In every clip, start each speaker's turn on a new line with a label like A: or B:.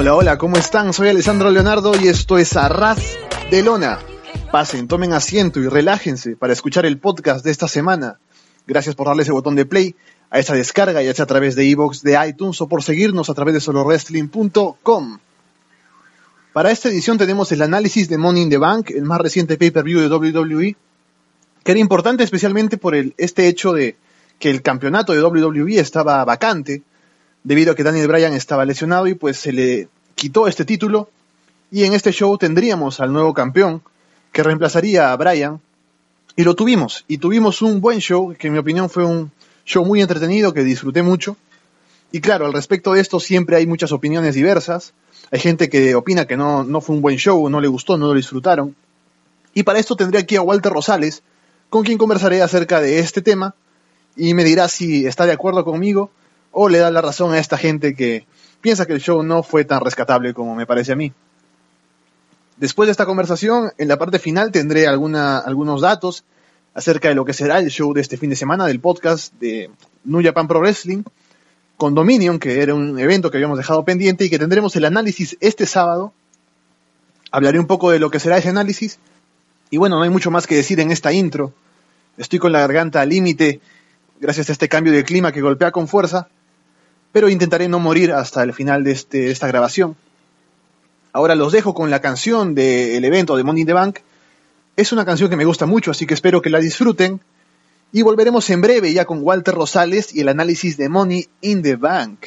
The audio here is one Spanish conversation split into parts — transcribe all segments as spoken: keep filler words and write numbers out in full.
A: Hola, hola, ¿cómo están? Soy Alessandro Leonardo y esto es Arras de Lona. Pasen, tomen asiento y relájense para escuchar el podcast de esta semana. Gracias por darle ese botón de play a esta descarga, ya sea a través de iVoox, de iTunes o por seguirnos a través de solo wrestling punto com. Para esta edición tenemos el análisis de Money in the Bank, el más reciente pay-per-view de doble u doble u E, que era importante especialmente por el, este hecho de que el campeonato de doble u doble u E estaba vacante, debido a que Daniel Bryan estaba lesionado y pues se le quitó este título, y en este show tendríamos al nuevo campeón que reemplazaría a Bryan, y lo tuvimos, y tuvimos un buen show, que en mi opinión fue un show muy entretenido, que disfruté mucho. Y claro, al respecto de esto siempre hay muchas opiniones diversas. Hay gente que opina que no, no fue un buen show, no le gustó, no lo disfrutaron. Y para esto tendré aquí a Walter Rosales, con quien conversaré acerca de este tema, y me dirá si está de acuerdo conmigo o le da la razón a esta gente que piensa que el show no fue tan rescatable como me parece a mí. Después de esta conversación, en la parte final tendré alguna, algunos datos acerca de lo que será el show de este fin de semana del podcast de New Japan Pro Wrestling, con Dominion, que era un evento que habíamos dejado pendiente y que tendremos el análisis este sábado. Hablaré un poco de lo que será ese análisis. Y bueno, no hay mucho más que decir en esta intro. Estoy con la garganta al límite gracias a este cambio de clima que golpea con fuerza, pero intentaré no morir hasta el final de, este, de esta grabación. Ahora los dejo con la canción del evento de Money in the Bank. Es una canción que me gusta mucho, así que espero que la disfruten. Y volveremos en breve ya con Walter Rosales y el análisis de Money in the Bank.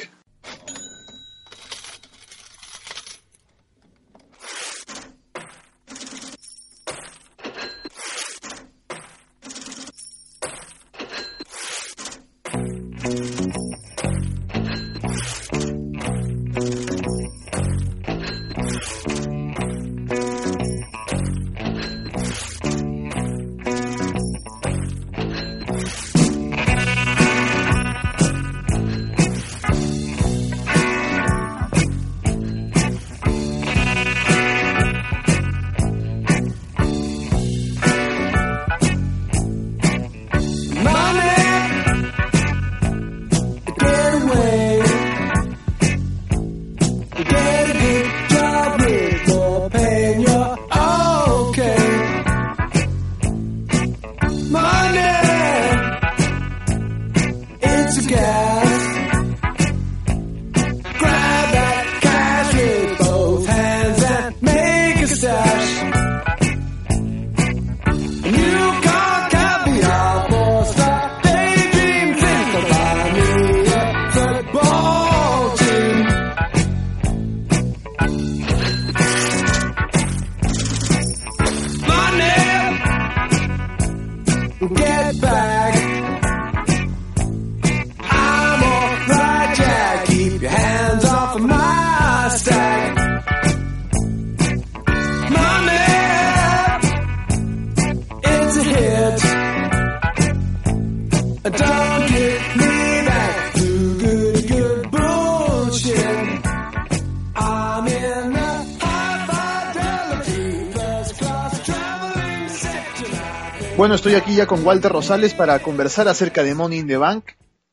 A: Bueno, estoy aquí ya con Walter Rosales para conversar acerca de Money in the Bank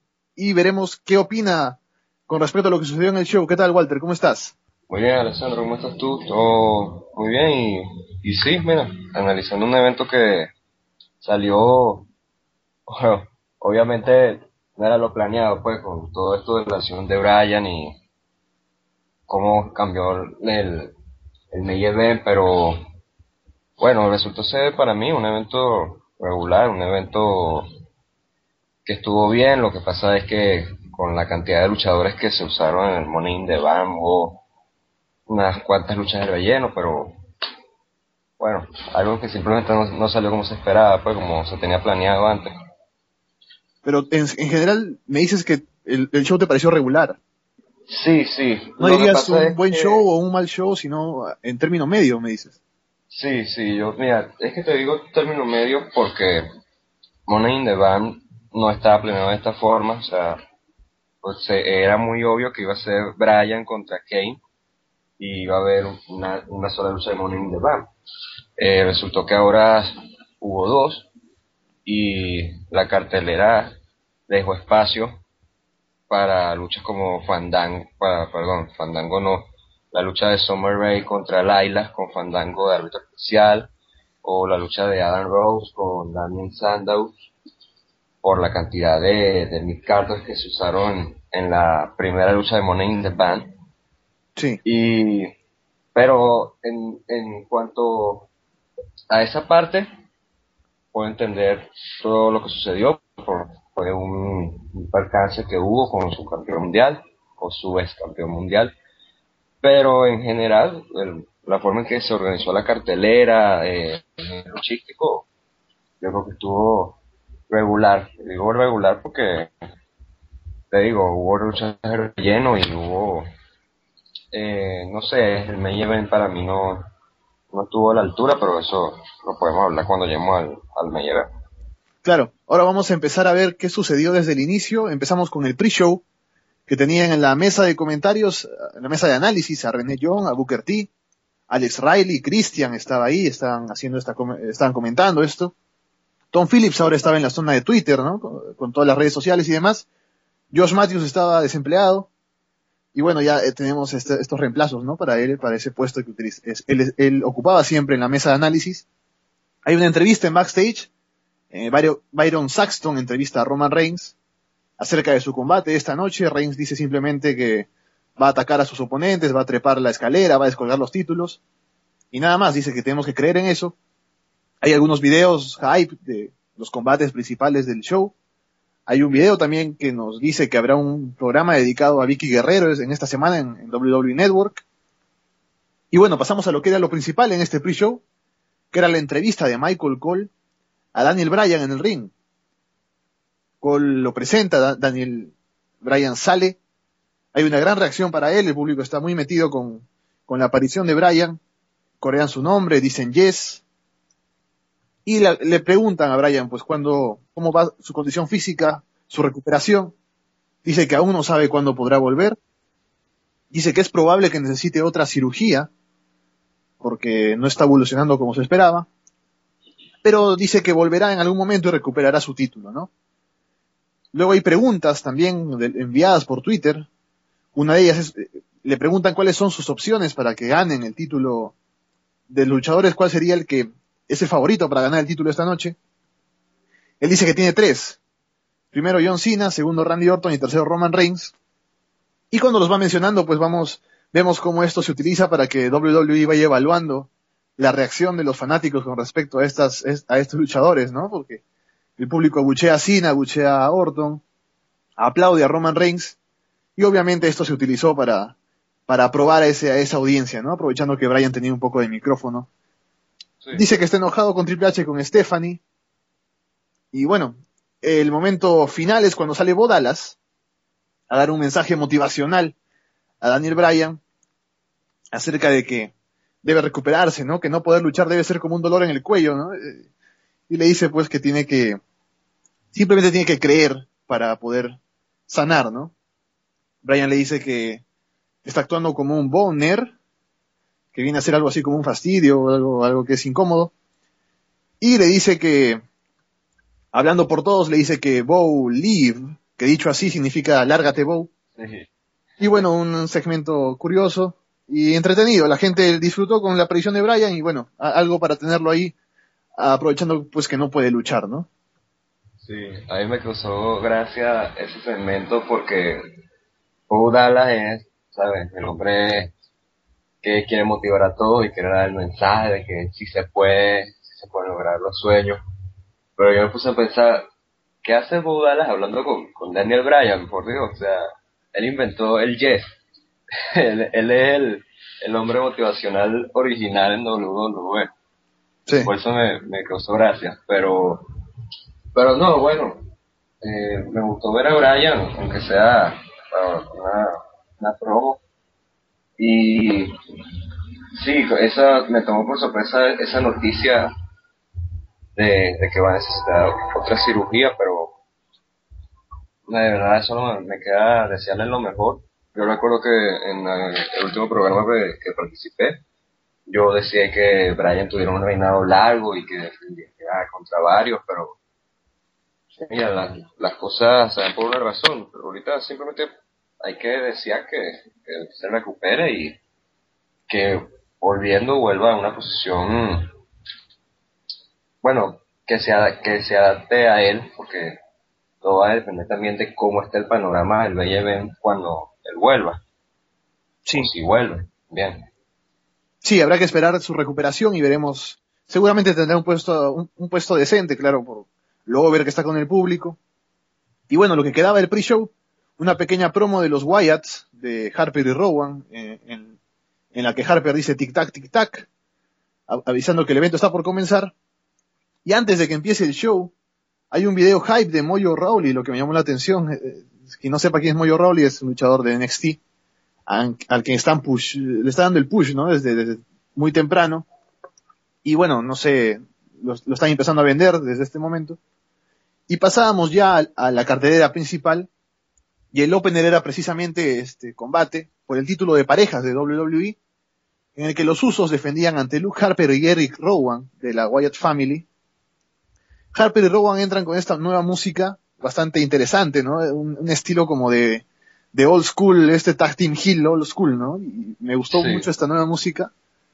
A: y veremos qué opina con respecto a lo que sucedió en el show. ¿Qué tal, Walter? ¿Cómo estás?
B: Muy bien, Alessandro, ¿cómo estás tú? Todo muy bien y, y sí, mira, analizando un evento que salió, bueno, obviamente no era lo planeado, pues, con todo esto de la lesión de Bryan y cómo cambió el, el main event, pero bueno, resultó ser para mí un evento regular, un evento que estuvo bien. Lo que pasa es que con la cantidad de luchadores que se usaron en el Money in the Bank hubo unas cuantas luchas de relleno, pero bueno, algo que simplemente no, no salió como se esperaba, pues como se tenía planeado antes.
A: Pero en, en general me dices que el, el show te pareció regular.
B: Sí, sí.
A: No dirías un buen show o un mal show, sino en término medio, me dices.
B: Sí, sí, yo, mira, es que te digo término medio porque Money in the Bank no estaba planeado de esta forma, o sea, pues era muy obvio que iba a ser Bryan contra Kane y iba a haber una, una sola lucha de Money in the Bank. Eh, resultó que ahora hubo dos y la cartelera dejó espacio para luchas como Fandango, para, perdón, Fandango no, la lucha de Summer Rae contra Layla con Fandango de árbitro especial, o la lucha de Adam Rose con Damien Sandow, por la cantidad de, de mid cards que se usaron en la primera lucha de Money in the Bank.
A: Sí.
B: Y, pero en, en cuanto a esa parte, puedo entender todo lo que sucedió, por, fue un, un percance que hubo con su campeón mundial, o su ex campeón mundial, pero en general, el, la forma en que se organizó la cartelera, eh, el luchístico, yo creo que estuvo regular. Digo regular porque, te digo, hubo luchas de relleno y hubo, eh, no sé, el main event para mí no, no estuvo a la altura, pero eso lo podemos hablar cuando lleguemos al, al main event.
A: Claro, ahora vamos a empezar a ver qué sucedió desde el inicio. Empezamos con el pre-show, que tenían en la mesa de comentarios, en la mesa de análisis, a René Young, a Booker T, Alex Riley, Christian estaba ahí, estaban haciendo esta, estaban comentando esto. Tom Phillips ahora estaba en la zona de Twitter, ¿no? Con, con todas las redes sociales y demás. Josh Matthews estaba desempleado. Y bueno, ya eh, tenemos este, estos reemplazos, ¿no? Para él, para ese puesto que utiliza, es, él, él ocupaba siempre en la mesa de análisis. Hay una entrevista en backstage. Eh, Byron, Byron Saxton entrevista a Roman Reigns acerca de su combate esta noche. Reigns dice simplemente que va a atacar a sus oponentes, va a trepar la escalera, va a descolgar los títulos. Y nada más, dice que tenemos que creer en eso. Hay algunos videos hype de los combates principales del show. Hay un video también que nos dice que habrá un programa dedicado a Vicky Guerrero en esta semana en, en doble u doble u E Network. Y bueno, pasamos a lo que era lo principal en este pre-show, que era la entrevista de Michael Cole a Daniel Bryan en el ring. Cole lo presenta, da- Daniel Bryan sale. Hay una gran reacción para él, el público está muy metido con, con la aparición de Bryan. Corean su nombre, dicen yes. Y la, le preguntan a Bryan, pues, cuándo, cómo va su condición física, su recuperación. Dice que aún no sabe cuándo podrá volver. Dice que es probable que necesite otra cirugía, porque no está evolucionando como se esperaba. Pero dice que volverá en algún momento y recuperará su título, ¿no? Luego hay preguntas también de, enviadas por Twitter. Una de ellas es, eh, le preguntan cuáles son sus opciones para que ganen el título de luchadores, cuál sería el que es el favorito para ganar el título esta noche. Él dice que tiene tres. Primero John Cena, segundo Randy Orton y tercero Roman Reigns. Y cuando los va mencionando, pues vamos, vemos cómo esto se utiliza para que doble u doble u E vaya evaluando la reacción de los fanáticos con respecto a estas, a estos luchadores, ¿no? Porque el público abuchea a Cena, abuchea a Orton, aplaude a Roman Reigns, y obviamente esto se utilizó para, para aprobar a, ese, a esa audiencia, ¿no? Aprovechando que Bryan tenía un poco de micrófono.
B: Sí.
A: Dice que está enojado con Triple H, con Stephanie. Y bueno, el momento final es cuando sale Bo Dallas a dar un mensaje motivacional a Daniel Bryan acerca de que debe recuperarse, ¿no? Que no poder luchar debe ser como un dolor en el cuello, ¿no? Eh, Y le dice pues que tiene que, simplemente tiene que creer para poder sanar, ¿no? Bryan le dice que está actuando como un boner, que viene a ser algo así como un fastidio, algo, algo que es incómodo. Y le dice que, hablando por todos, le dice que Bo leave, que dicho así significa lárgate Bo.
B: Sí.
A: Y bueno, un segmento curioso y entretenido. La gente disfrutó con la aparición de Bryan y bueno, a- algo para tenerlo ahí, aprovechando pues que no puede luchar, ¿no?
B: Sí, a mí me causó gracia ese segmento porque Bo Dallas es, ¿sabes? El hombre que quiere motivar a todos y quiere dar el mensaje de que sí se puede, sí se pueden lograr los sueños. Pero yo me puse a pensar, ¿qué hace Bo Dallas hablando con, con Daniel Bryan? Por Dios, o sea, él inventó el Yes. él, él es el, el hombre motivacional original en doble u doble u E.
A: Sí.
B: Por eso me, me causó gracia. Pero, pero no, bueno, eh, me gustó ver a Bryan, aunque sea uh, una, una promo. Y sí, esa me tomó por sorpresa esa noticia de, de que va a necesitar otra cirugía, pero de verdad eso no me, me queda desearle lo mejor. Yo recuerdo que en el, el último programa que, que participé, yo decía que Bryan tuviera un reinado largo y que defendiera contra varios, pero mira, las, las cosas se dan por una razón, pero ahorita simplemente hay que desear que, que se recupere y, que volviendo vuelva a una posición, bueno, que se, ad- que se adapte a él, porque todo va a depender también de cómo esté el panorama del B I B cuando él vuelva, o
A: Sí,
B: si vuelve, bien.
A: sí, habrá que esperar su recuperación y veremos. Seguramente tendrá un puesto, un, un puesto decente, claro, por luego ver que está con el público. Y bueno, lo que quedaba del pre-show, una pequeña promo de los Wyatts, de Harper y Rowan, eh, en, en la que Harper dice tic-tac, tic-tac, a- avisando que el evento está por comenzar. Y antes de que empiece el show, hay un video hype de Mojo Rawley, lo que me llamó la atención. Eh, eh, quien no sepa quién es Mojo Rawley, es un luchador de N X T, al, al que están push, le está dando el push, ¿no? Desde, desde muy temprano. Y bueno, no sé, lo, lo están empezando a vender desde este momento. Y pasábamos ya a, a la cartelera principal, y el opener era precisamente este combate por el título de parejas de W W E, en el que los Usos defendían ante Luke Harper y Eric Rowan de la Wyatt Family. Harper y Rowan entran con esta nueva música bastante interesante, ¿no? Un, un estilo como de, de old school, este tag team heel old school, ¿no? Y me gustó
B: Sí,
A: mucho esta nueva música.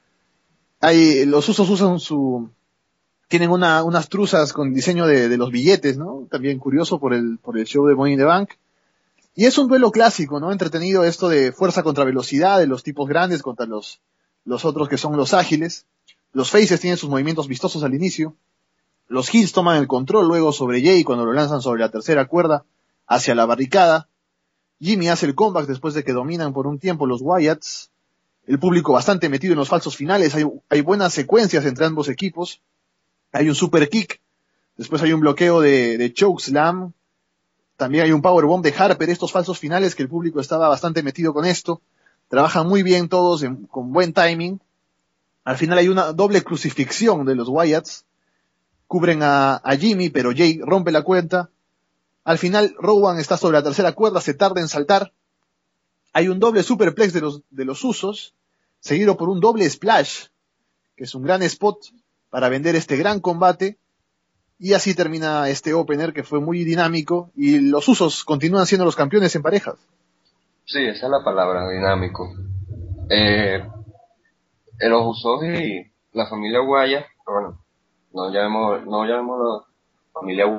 A: Hay, los Usos usan su, tienen una, unas truzas con diseño de, de los billetes, ¿no? También curioso por el, por el show de Money in the Bank. Y es un duelo clásico, ¿no? Entretenido esto de fuerza contra velocidad, de los tipos grandes contra los, los otros que son los ágiles. Los faces tienen sus movimientos vistosos al inicio. Los heels toman el control luego sobre Jay cuando lo lanzan sobre la tercera cuerda hacia la barricada. Jimmy hace el comeback después de que dominan por un tiempo los Wyatts. El público bastante metido en los falsos finales. Hay, hay buenas secuencias entre ambos equipos. Hay un super kick. Después hay un bloqueo de, de chokeslam. También hay un powerbomb de Harper. Estos falsos finales que el público estaba bastante metido con esto. Trabajan muy bien todos en, con buen timing. Al final hay una doble crucifixión de los Wyatts. Cubren a, a Jimmy, pero Jay rompe la cuenta. Al final, Rowan está sobre la tercera cuerda, se tarda en saltar. Hay un doble superplex de los, de los Usos, seguido por un doble splash, que es un gran spot para vender este gran combate. Y así termina este opener que fue muy dinámico y los Usos continúan siendo los campeones en parejas.
B: sí, esa es la palabra, dinámico. Eh, eh, los Usos y la familia Guaya, bueno, no llamemos, no llamemos la familia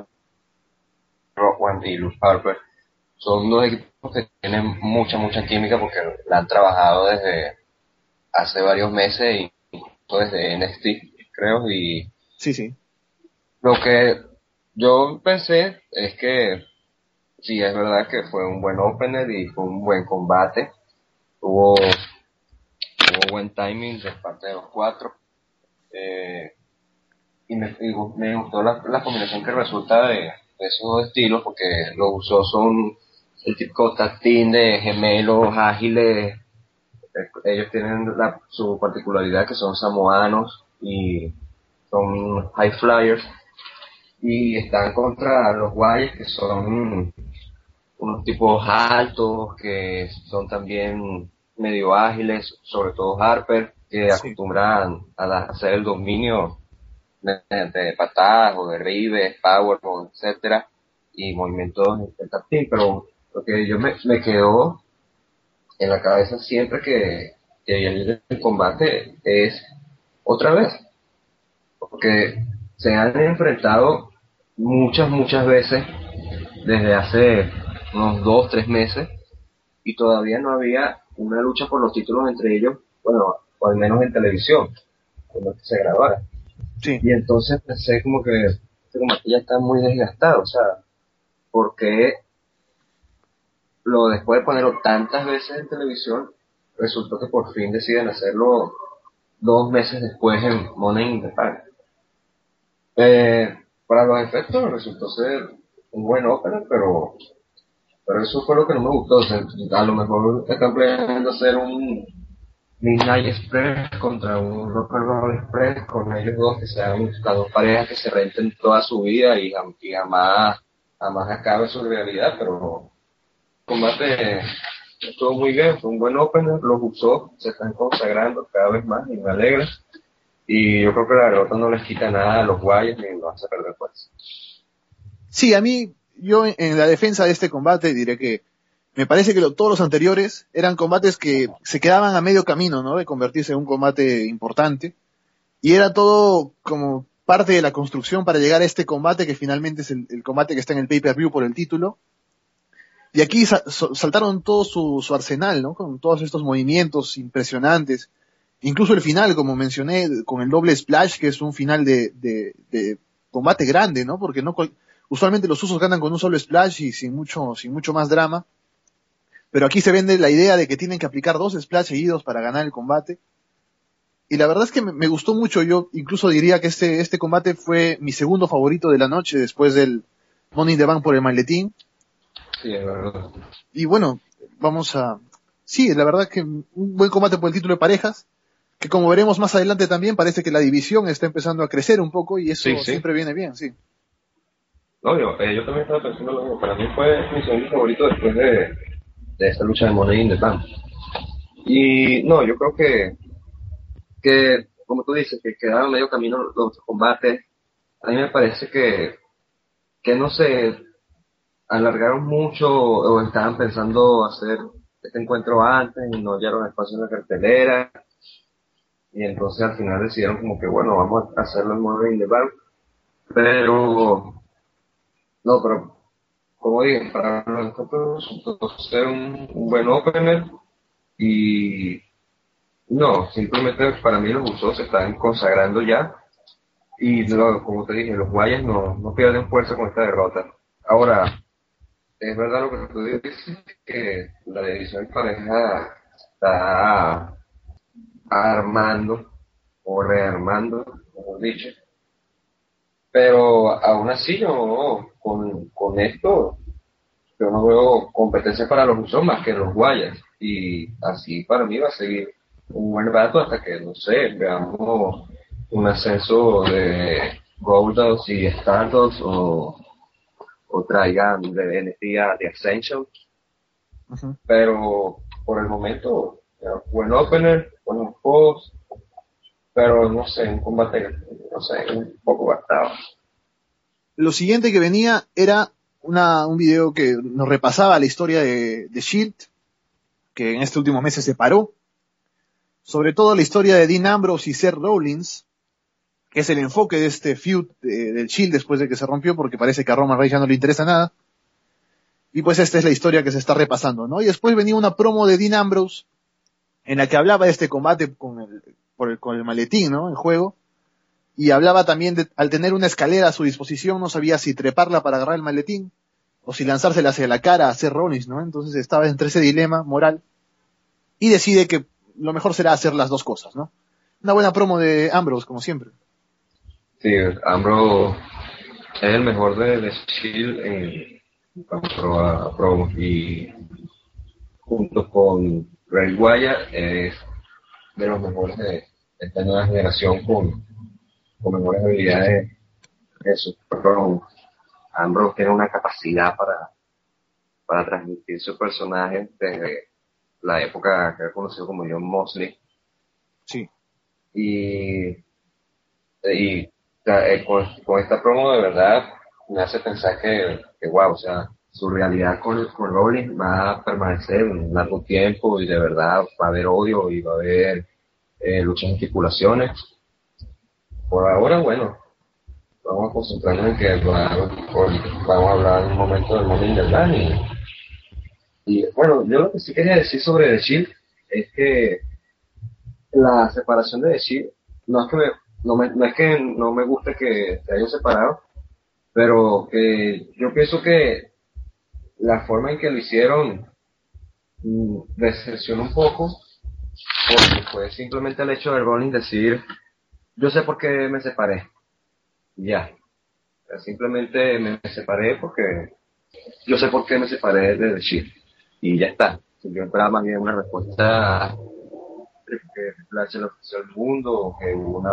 B: Rowan y Luke Harper, son dos equipos que tienen mucha, mucha química porque la han trabajado desde hace varios meses y incluso desde N X T, creo, y
A: Sí, sí.
B: lo que yo pensé es que sí, es verdad que fue un buen opener y fue un buen combate, tuvo, tuvo buen timing de parte de los cuatro, eh, y me, y me gustó la, la combinación que resulta de, de esos dos estilos porque los usos son el típico tag team de gemelos ágiles. Ellos tienen la, su particularidad que son samoanos y son high flyers y están contra los guayes que son unos tipos altos que son también medio ágiles, sobre todo Harper, que
A: Sí.
B: acostumbran a da- hacer el dominio mediante patadas o derribes, powerbomb, etcétera, y movimientos en tag team. Pero lo que yo me, me quedó en la cabeza siempre que, que el, el combate es otra vez, porque se han enfrentado muchas, muchas veces desde hace unos dos, tres meses y todavía no había una lucha por los títulos entre ellos, bueno, o al menos en televisión, cuando se grabara.
A: Sí.
B: Y entonces pensé como que este combate ya está muy desgastado, o sea, porque lo después de ponerlo tantas veces en televisión, resultó que por fin deciden hacerlo dos meses después en Money in the Bank. Eh, para los efectos resultó ser un buen opener, pero, pero eso fue lo que no me gustó. O sea, a lo mejor están planeando hacer un Midnight Express contra un Rock and Roll Express con ellos dos, que sean las dos parejas que se renten toda su vida y, jam- y jamás, jamás acabe su realidad, pero el combate estuvo muy bien, fue un buen opener, los usó, se están consagrando cada vez más y me alegra. Y yo creo que la derrota no les quita nada a los guayos ni los hace perder fuerza.
A: Sí, a mí, yo en, en la defensa de este combate diré que me parece que lo, todos los anteriores eran combates que se quedaban a medio camino, ¿no? De convertirse en un combate importante. Y era todo como parte de la construcción para llegar a este combate que finalmente es el, el combate que está en el pay-per-view por el título. Y aquí sa- so- saltaron todo su, su arsenal, ¿no? Con todos estos movimientos impresionantes. Incluso el final, como mencioné, con el doble splash, que es un final de, de, de combate grande, ¿no? Porque no cual- usualmente los usos ganan con un solo splash y sin mucho, sin mucho más drama. Pero aquí se vende la idea de que tienen que aplicar dos splash seguidos para ganar el combate. Y la verdad es que me, me gustó mucho. Yo incluso diría que este, este combate fue mi segundo favorito de la noche después del Money in the Bank por el maletín.
B: Sí, es verdad.
A: Y bueno, vamos a... Sí, la verdad que un buen combate por el título de parejas, que como veremos más adelante también, parece que la división está empezando a crecer un poco y eso
B: Sí, sí.
A: siempre viene bien, sí.
B: No, yo, eh, yo también estaba pensando lo mismo. Para mí fue mi segundo favorito después de, de esta lucha de Money in the Bank. Y no, yo creo que, que como tú dices, que quedaron medio camino los otros combates. A mí me parece que, que no se alargaron mucho o estaban pensando hacer este encuentro antes y no hallaron espacio en la cartelera. Y entonces al final decidieron como que, bueno, vamos a hacerlo en Money in the Bank. Pero, no, pero como dije, para nosotros resultó ser un, un buen opener y no, simplemente para mí los usos se están consagrando ya y lo- como te dije, los guayas no, no pierden fuerza con esta derrota. Ahora, es verdad lo que tú dices, que la división de pareja está armando o rearmando, mejor dicho, pero aún así yo con, con esto yo no veo competencia para los Usos más que los Guayas. Y así para mí va a seguir un buen rato hasta que, no sé, veamos un ascenso de Goldust y Stardust o, o traigan de N X T a The Ascension.
A: Ujú.
B: Pero por el momento, ya, buen opener, buenos posts, pero no sé, un combate, no sé, un poco gastado.
A: Lo siguiente que venía era una, un video que nos repasaba la historia de, de Shield, que en este último mes se separó. Sobre todo la historia de Dean Ambrose y Seth Rollins, que es el enfoque de este feud de, del Shield después de que se rompió, porque parece que a Roman Reigns ya no le interesa nada. Y pues esta es la historia que se está repasando, ¿no? Y después venía una promo de Dean Ambrose, en la que hablaba de este combate con el, por el, con el maletín, ¿no? En juego. Y hablaba también de, al tener una escalera a su disposición, no sabía si treparla para agarrar el maletín, o si lanzársela hacia la cara a Seth Rollins, ¿no? Entonces estaba entre ese dilema moral, y decide que lo mejor será hacer las dos cosas, ¿no? Una buena promo de Ambrose, como siempre.
B: Sí, Ambrose es el mejor de, de Shield en cuanto a promos y junto con Ray Wyatt es de los mejores de esta nueva generación con, con mejores habilidades en sus promos. Ambrose tiene una capacidad para, para transmitir su personaje desde la época que era conocido como John Moxley
A: Sí.
B: y, y eh, con, con esta promo de verdad me hace pensar que, que wow, o sea, su realidad con, con Rollins va a permanecer un largo tiempo y de verdad va a haber odio y va a haber eh, luchas y estipulaciones. Por ahora, bueno, vamos a concentrarnos en que va- por- vamos a hablar en un momento del Money in the Bank y, y bueno, yo lo que sí quería decir sobre The Shield es que la separación de The Shield no es que me, no, me, no es que no me guste que se hayan separado, pero que yo pienso que la forma en que lo hicieron mm, decepciona un poco, porque fue simplemente el hecho de Rollins decir, yo sé por qué me separé, y ya. O sea, simplemente me separé porque yo sé por qué me separé de The Shield, y ya está. Yo esperaba más bien una respuesta que Flash le ofreció al mundo, o que una,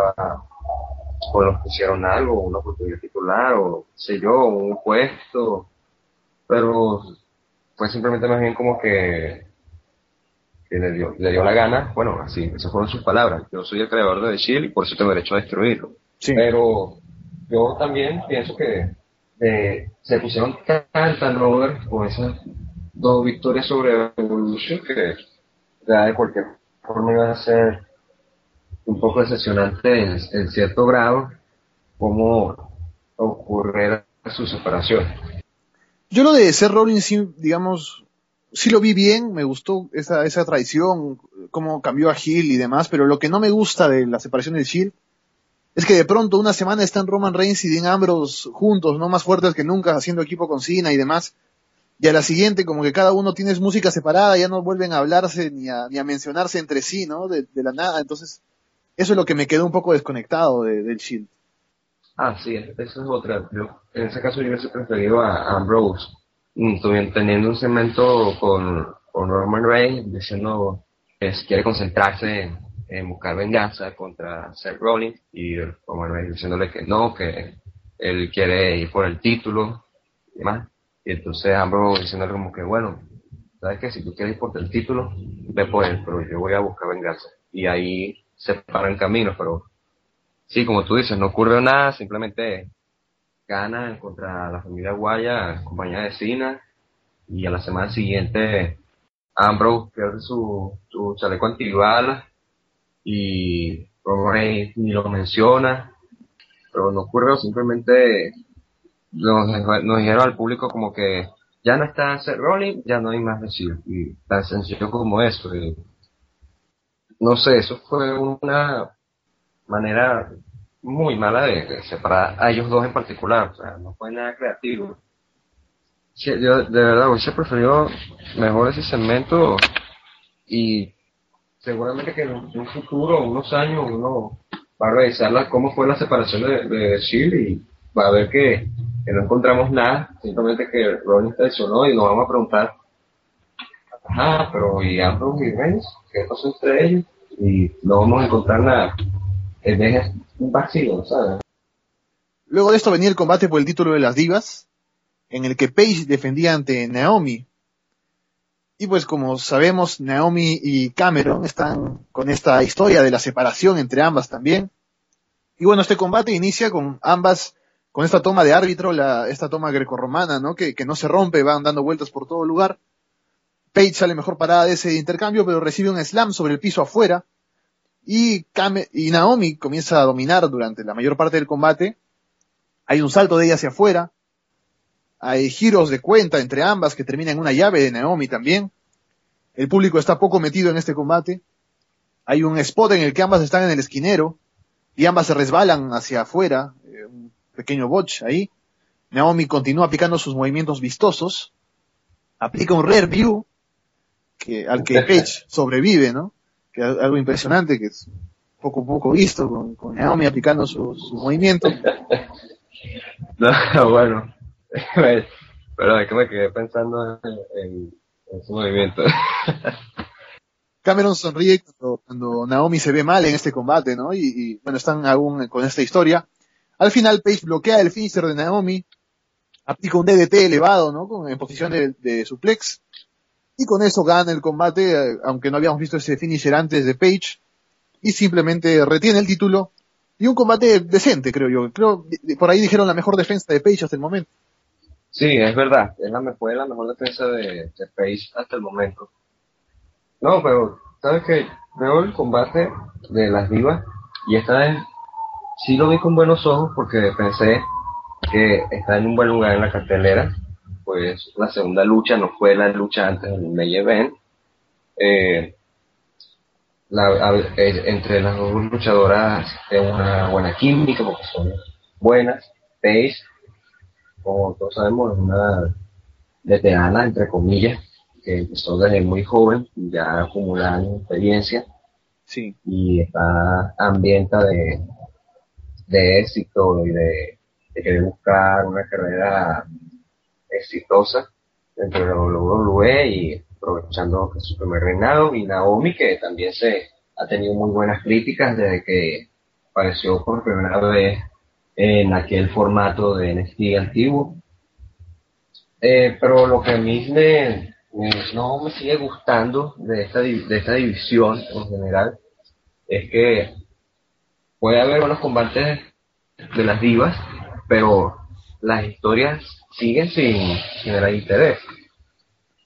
B: o le ofrecieron algo, una oportunidad titular, o qué sé yo, un puesto, pero fue simplemente más bien como que que le dio, le dio la gana, bueno, así, esas fueron sus palabras, yo soy el creador de The Shield y por eso tengo derecho a destruirlo.
A: Sí.
B: Pero yo también pienso que eh, se pusieron tan, tan over con esas dos victorias sobre Evolution que ya de cualquier forma iba a ser un poco decepcionante en, en cierto grado cómo ocurriera su separación.
A: Yo lo de Seth Rollins, sí, digamos, sí lo vi bien, me gustó esa, esa traición, cómo cambió a Hill y demás, pero lo que no me gusta de la separación del Shield es que de pronto una semana están Roman Reigns y Dean Ambrose juntos, no más fuertes que nunca, haciendo equipo con Cena y demás, y a la siguiente como que cada uno tiene música separada, ya no vuelven a hablarse ni a, ni a mencionarse entre sí, ¿no? De, de la nada, entonces eso es lo que me quedó un poco desconectado de, del Shield.
B: Ah, sí, esa es otra. Yo, en ese caso yo hubiese preferido a Ambrose, mm, tuvi- teniendo un segmento con, con Roman Reigns diciendo que si quiere concentrarse en, en buscar venganza contra Seth Rollins y Roman Reigns diciéndole que no, que él quiere ir por el título y demás. Y entonces Ambrose diciéndole como que bueno, sabes que si tú quieres ir por el título, ve por él, pero yo voy a buscar venganza. Y ahí se paran caminos, pero sí, como tú dices, no ocurrió nada, simplemente gana contra la familia Guaya, compañía de Cena, y a la semana siguiente Ambrose pierde su, su chaleco antibalas y Roman Reigns ni lo menciona, pero no ocurrió, simplemente nos, nos dijeron al público como que ya no está Seth Rollins, ya no hay más de Shield, y tan sencillo como eso. Y no sé, eso fue una manera muy mala de, de separar a ellos dos en particular, o sea, no fue nada creativo. Sí, yo de verdad hubiese preferido mejor ese segmento y seguramente que en un, un futuro, unos años, uno va a revisar la, cómo fue la separación de, de Shield y va a ver que, que no encontramos nada, simplemente que Rollins traicionó y nos vamos a preguntar, ajá, pero ¿y Ambrose y Reigns? ¿Qué pasó entre ellos? Y no vamos a encontrar nada. Es deja un vacío, ¿sabes?
A: Luego de esto venía el combate por el título de las divas, en el que Paige defendía ante Naomi. Y pues como sabemos, Naomi y Cameron están con esta historia de la separación entre ambas también. Y bueno, este combate inicia con ambas, con esta toma de árbitro, la, esta toma grecorromana, ¿no? Que, que no se rompe, van dando vueltas por todo lugar. Paige sale mejor parada de ese intercambio, pero recibe un slam sobre el piso afuera. Y, Cam y Naomi comienza a dominar durante la mayor parte del combate. Hay un salto de ella hacia afuera. Hay giros de cuenta entre ambas que terminan en una llave de Naomi también. El público está poco metido en este combate. Hay un spot en el que ambas están en el esquinero y ambas se resbalan hacia afuera, eh, un pequeño botch ahí. Naomi continúa aplicando sus movimientos vistosos, aplica un rear view que, al que Paige sobrevive, ¿no? Que es algo impresionante, que es poco a poco visto con, con Naomi aplicando sus su movimientos.
B: No, bueno, pero es que me quedé pensando en, en, en su movimiento.
A: Cameron sonríe cuando, cuando Naomi se ve mal en este combate, ¿no? Y, y bueno, están aún con esta historia. Al final Paige bloquea el finisher de Naomi, aplica un D D T elevado, ¿no? Con, en posición de, de suplex. Y con eso gana el combate, eh, aunque no habíamos visto ese finisher antes de Paige. Y simplemente retiene el título. Y un combate decente, creo yo. Creo, por ahí dijeron la mejor defensa de Paige hasta el momento.
B: Sí, es verdad, es la, fue la mejor defensa de, de Paige hasta el momento. No, pero, ¿sabes qué? Veo el combate de las divas y esta vez sí lo vi con buenos ojos porque pensé que está en un buen lugar en la cartelera. Pues la segunda lucha no fue la lucha antes del main event. Eh, la, a, eh, entre las dos luchadoras es una buena química porque son buenas. Paige, como todos sabemos, es una veterana, entre comillas, que empezó desde muy joven, ya acumulando experiencia
A: Sí.
B: y está hambrienta de, de éxito y de, de querer buscar una carrera exitosa dentro de la W W E y aprovechando que es su primer reinado, y Naomi, que también se ha tenido muy buenas críticas desde que apareció por primera vez en aquel formato de N X T antiguo. Eh, pero lo que a mí me, me, no me sigue gustando de esta, de esta división en general es que puede haber unos combates de las divas, pero las historias siguen sin generar interés.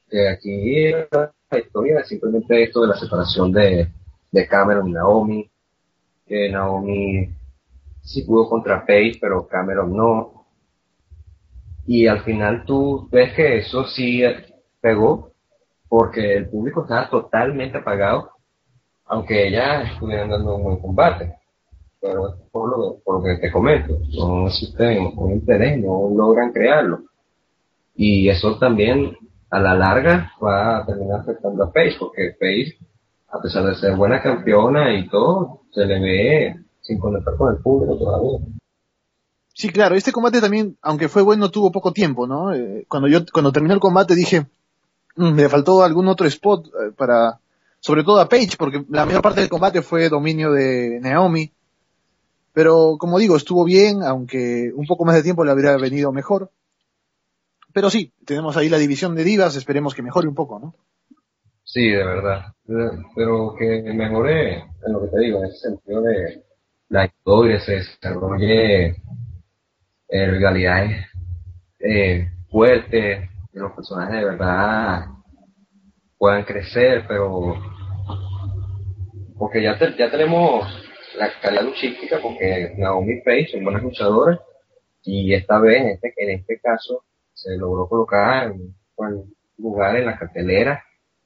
B: que aquí la historia es simplemente esto de la separación de, de Cameron y Naomi, que Naomi sí pudo contra Paige, pero Cameron no. Y al final tú ves que eso sí pegó, porque el público estaba totalmente apagado, aunque ellas estuvieran dando un buen combate. Pero es por lo, por lo que te comento, no existe un interés, no logran crearlo. Y eso también, a la larga, va a terminar afectando a Paige, porque Paige, a pesar de ser buena campeona y todo, se le ve sin conectar con el público todavía.
A: Sí, claro, este combate también, aunque fue bueno, tuvo poco tiempo, ¿no? Eh, cuando yo, cuando terminó el combate dije, mm, me faltó algún otro spot eh, para, sobre todo a Paige, porque la mayor parte del combate fue dominio de Naomi, pero como digo, estuvo bien, aunque un poco más de tiempo le habría venido mejor. Pero sí, tenemos ahí la división de divas, esperemos que mejore un poco, ¿no?
B: Sí, de verdad. Pero que mejore en lo que te digo, en ese sentido de la historia, se desarrolle eh, rivalidades eh, fuertes, que los personajes de verdad puedan crecer, pero porque ya, te, ya tenemos la calidad luchística, porque Naomi y Paige son buenas luchadoras, y esta vez, en este, en este caso, se logró colocar en buen lugar en la cartelera,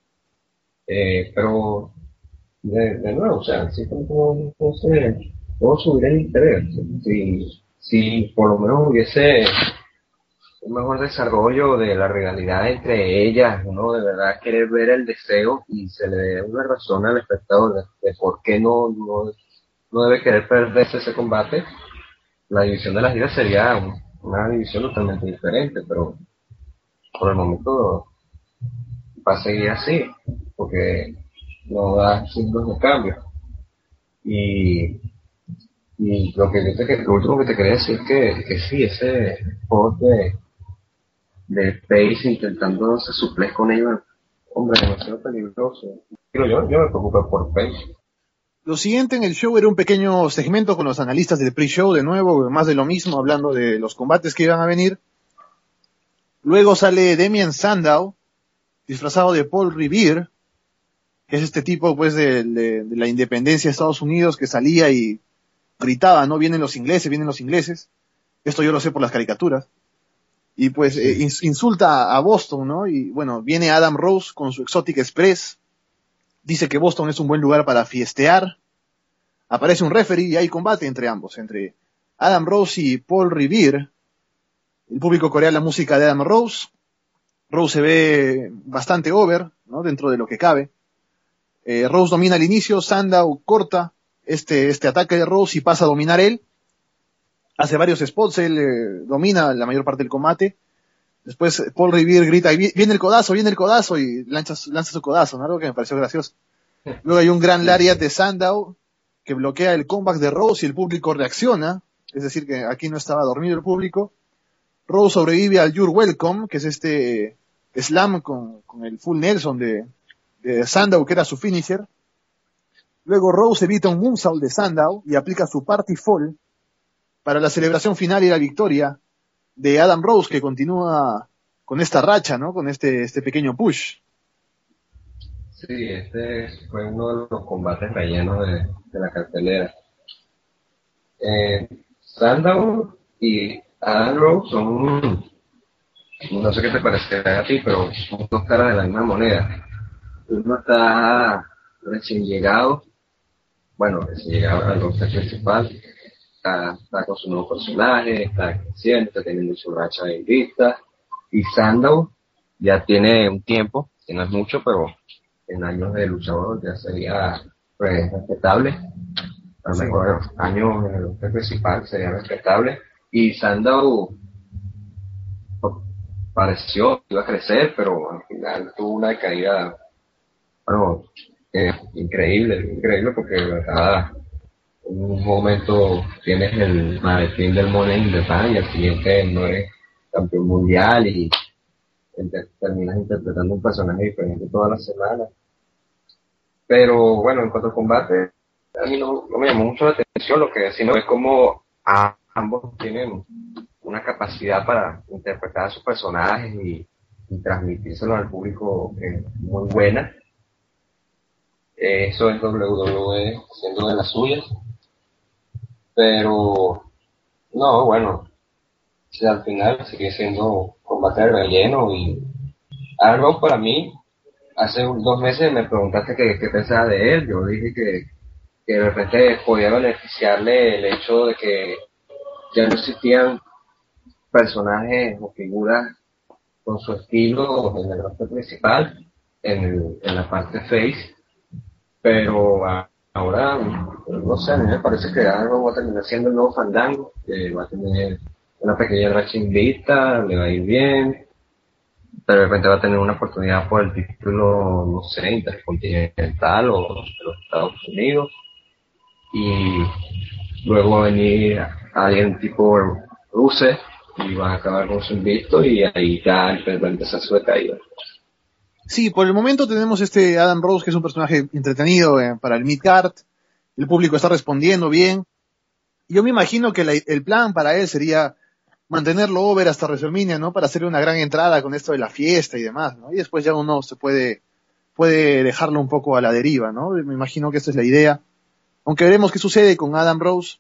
B: eh, pero de, de nuevo, o sea, si como no sé, puedo subir el interés, si, si por lo menos hubiese un mejor desarrollo de la rivalidad entre ellas, uno de verdad querer ver el deseo y se le dé una razón al espectador de, de por qué no, no, no debe querer perderse ese combate. La división de las ligas sería un, una división totalmente diferente, pero por el momento va a seguir así, porque no da signos de cambio. Y, y lo que yo te, lo último que te quería decir es que, que sí, ese post de, de Pace intentando hacer suples con ellos, hombre, demasiado peligroso. Pero yo, yo me preocupo por Pace.
A: Lo siguiente en el show era un pequeño segmento con los analistas del pre-show, de nuevo, más de lo mismo, hablando de los combates que iban a venir. Luego sale Damien Sandow, disfrazado de Paul Revere, que es este tipo pues de, de, de la independencia de Estados Unidos que salía y gritaba, ¿no? Vienen los ingleses, vienen los ingleses. Esto yo lo sé por las caricaturas. Y pues eh,
B: Sí.
A: ins- insulta a Boston, ¿no? Y bueno, viene Adam Rose con su Exotic Express, dice que Boston es un buen lugar para fiestear. Aparece un referee y hay combate entre ambos, entre Adam Rose y Paul Revere. El público corea la música de Adam Rose. Rose se ve bastante over, ¿no? Dentro de lo que cabe. Eh, Rose domina al inicio, Sandow corta este, este ataque de Rose y pasa a dominar él. Hace varios spots, él eh, domina la mayor parte del combate. Después Paul Revere grita, viene el codazo, viene el codazo, y lanza, lanza su codazo, ¿no? Algo que me pareció gracioso. Luego hay un gran lariat de Sandow que bloquea el comeback de Rose y el público reacciona. Es decir, que aquí no estaba dormido el público. Rose sobrevive al You're Welcome, que es este slam con, con el full Nelson de, de Sandow, que era su finisher. Luego Rose evita un moonsault de Sandow y aplica su party fall para la celebración final y la victoria de Adam Rose, que continúa con esta racha, ¿no? Con este, este pequeño push.
B: Sí, este fue uno de los combates rellenos de, de la cartelera. Eh, Sandow y Adam Rose son, no sé qué te parecerá a ti, pero son dos caras de la misma moneda. Uno está recién llegado, bueno, recién llegado al roster principal, está, está con su nuevo personaje, está creciendo, está teniendo su racha de vista, y Sandow ya tiene un tiempo, que no es mucho, pero en años de luchador ya sería pues respetable, a lo
A: Sí.
B: mejor años en el roster principal sería respetable, y Sandow pues, pareció que iba a crecer, pero al final tuvo una caída, bueno, eh, increíble, increíble porque de verdad en un momento tienes el maletín del Money in the Bank y al siguiente no eres campeón mundial y inter- terminas interpretando un personaje diferente todas las semanas. Pero bueno, en cuanto al combate, a mí no, no me llamó mucho la atención, lo que sino es como a, ambos tienen una capacidad para interpretar a sus personajes y, y transmitírselo al público es muy buena. Eh, eso es W W E siendo de las suyas. Pero, no, bueno, si al final sigue siendo combate de relleno y algo para mí, hace un- dos meses me preguntaste qué, qué pensaba de él, yo dije que, que de repente podía beneficiarle el hecho de que ya no existían personajes o figuras con su estilo en el roster principal, en, el- en la parte face, pero a- ahora, no sé, a mí me parece que algo va a terminar siendo el nuevo Fandango, que va a tener una pequeña racha invicta, le va a ir bien, pero de repente va a tener una oportunidad por el título, no sé, intercontinental o de los Estados Unidos, y luego va a venir alguien tipo Rusev y va a acabar con su invicto y ahí ya va a empezar su decaída.
A: Sí, por el momento tenemos este Adam Rose, que es un personaje entretenido eh, para el mid-card. El público está respondiendo bien. Yo me imagino que la- el plan para él sería mantenerlo over hasta WrestleMania, ¿no? Para hacer una gran entrada con esto de la fiesta y demás, ¿no? Y después ya uno se puede, puede dejarlo un poco a la deriva, ¿no? Me imagino que esa es la idea. Aunque veremos qué sucede con Adam Rose.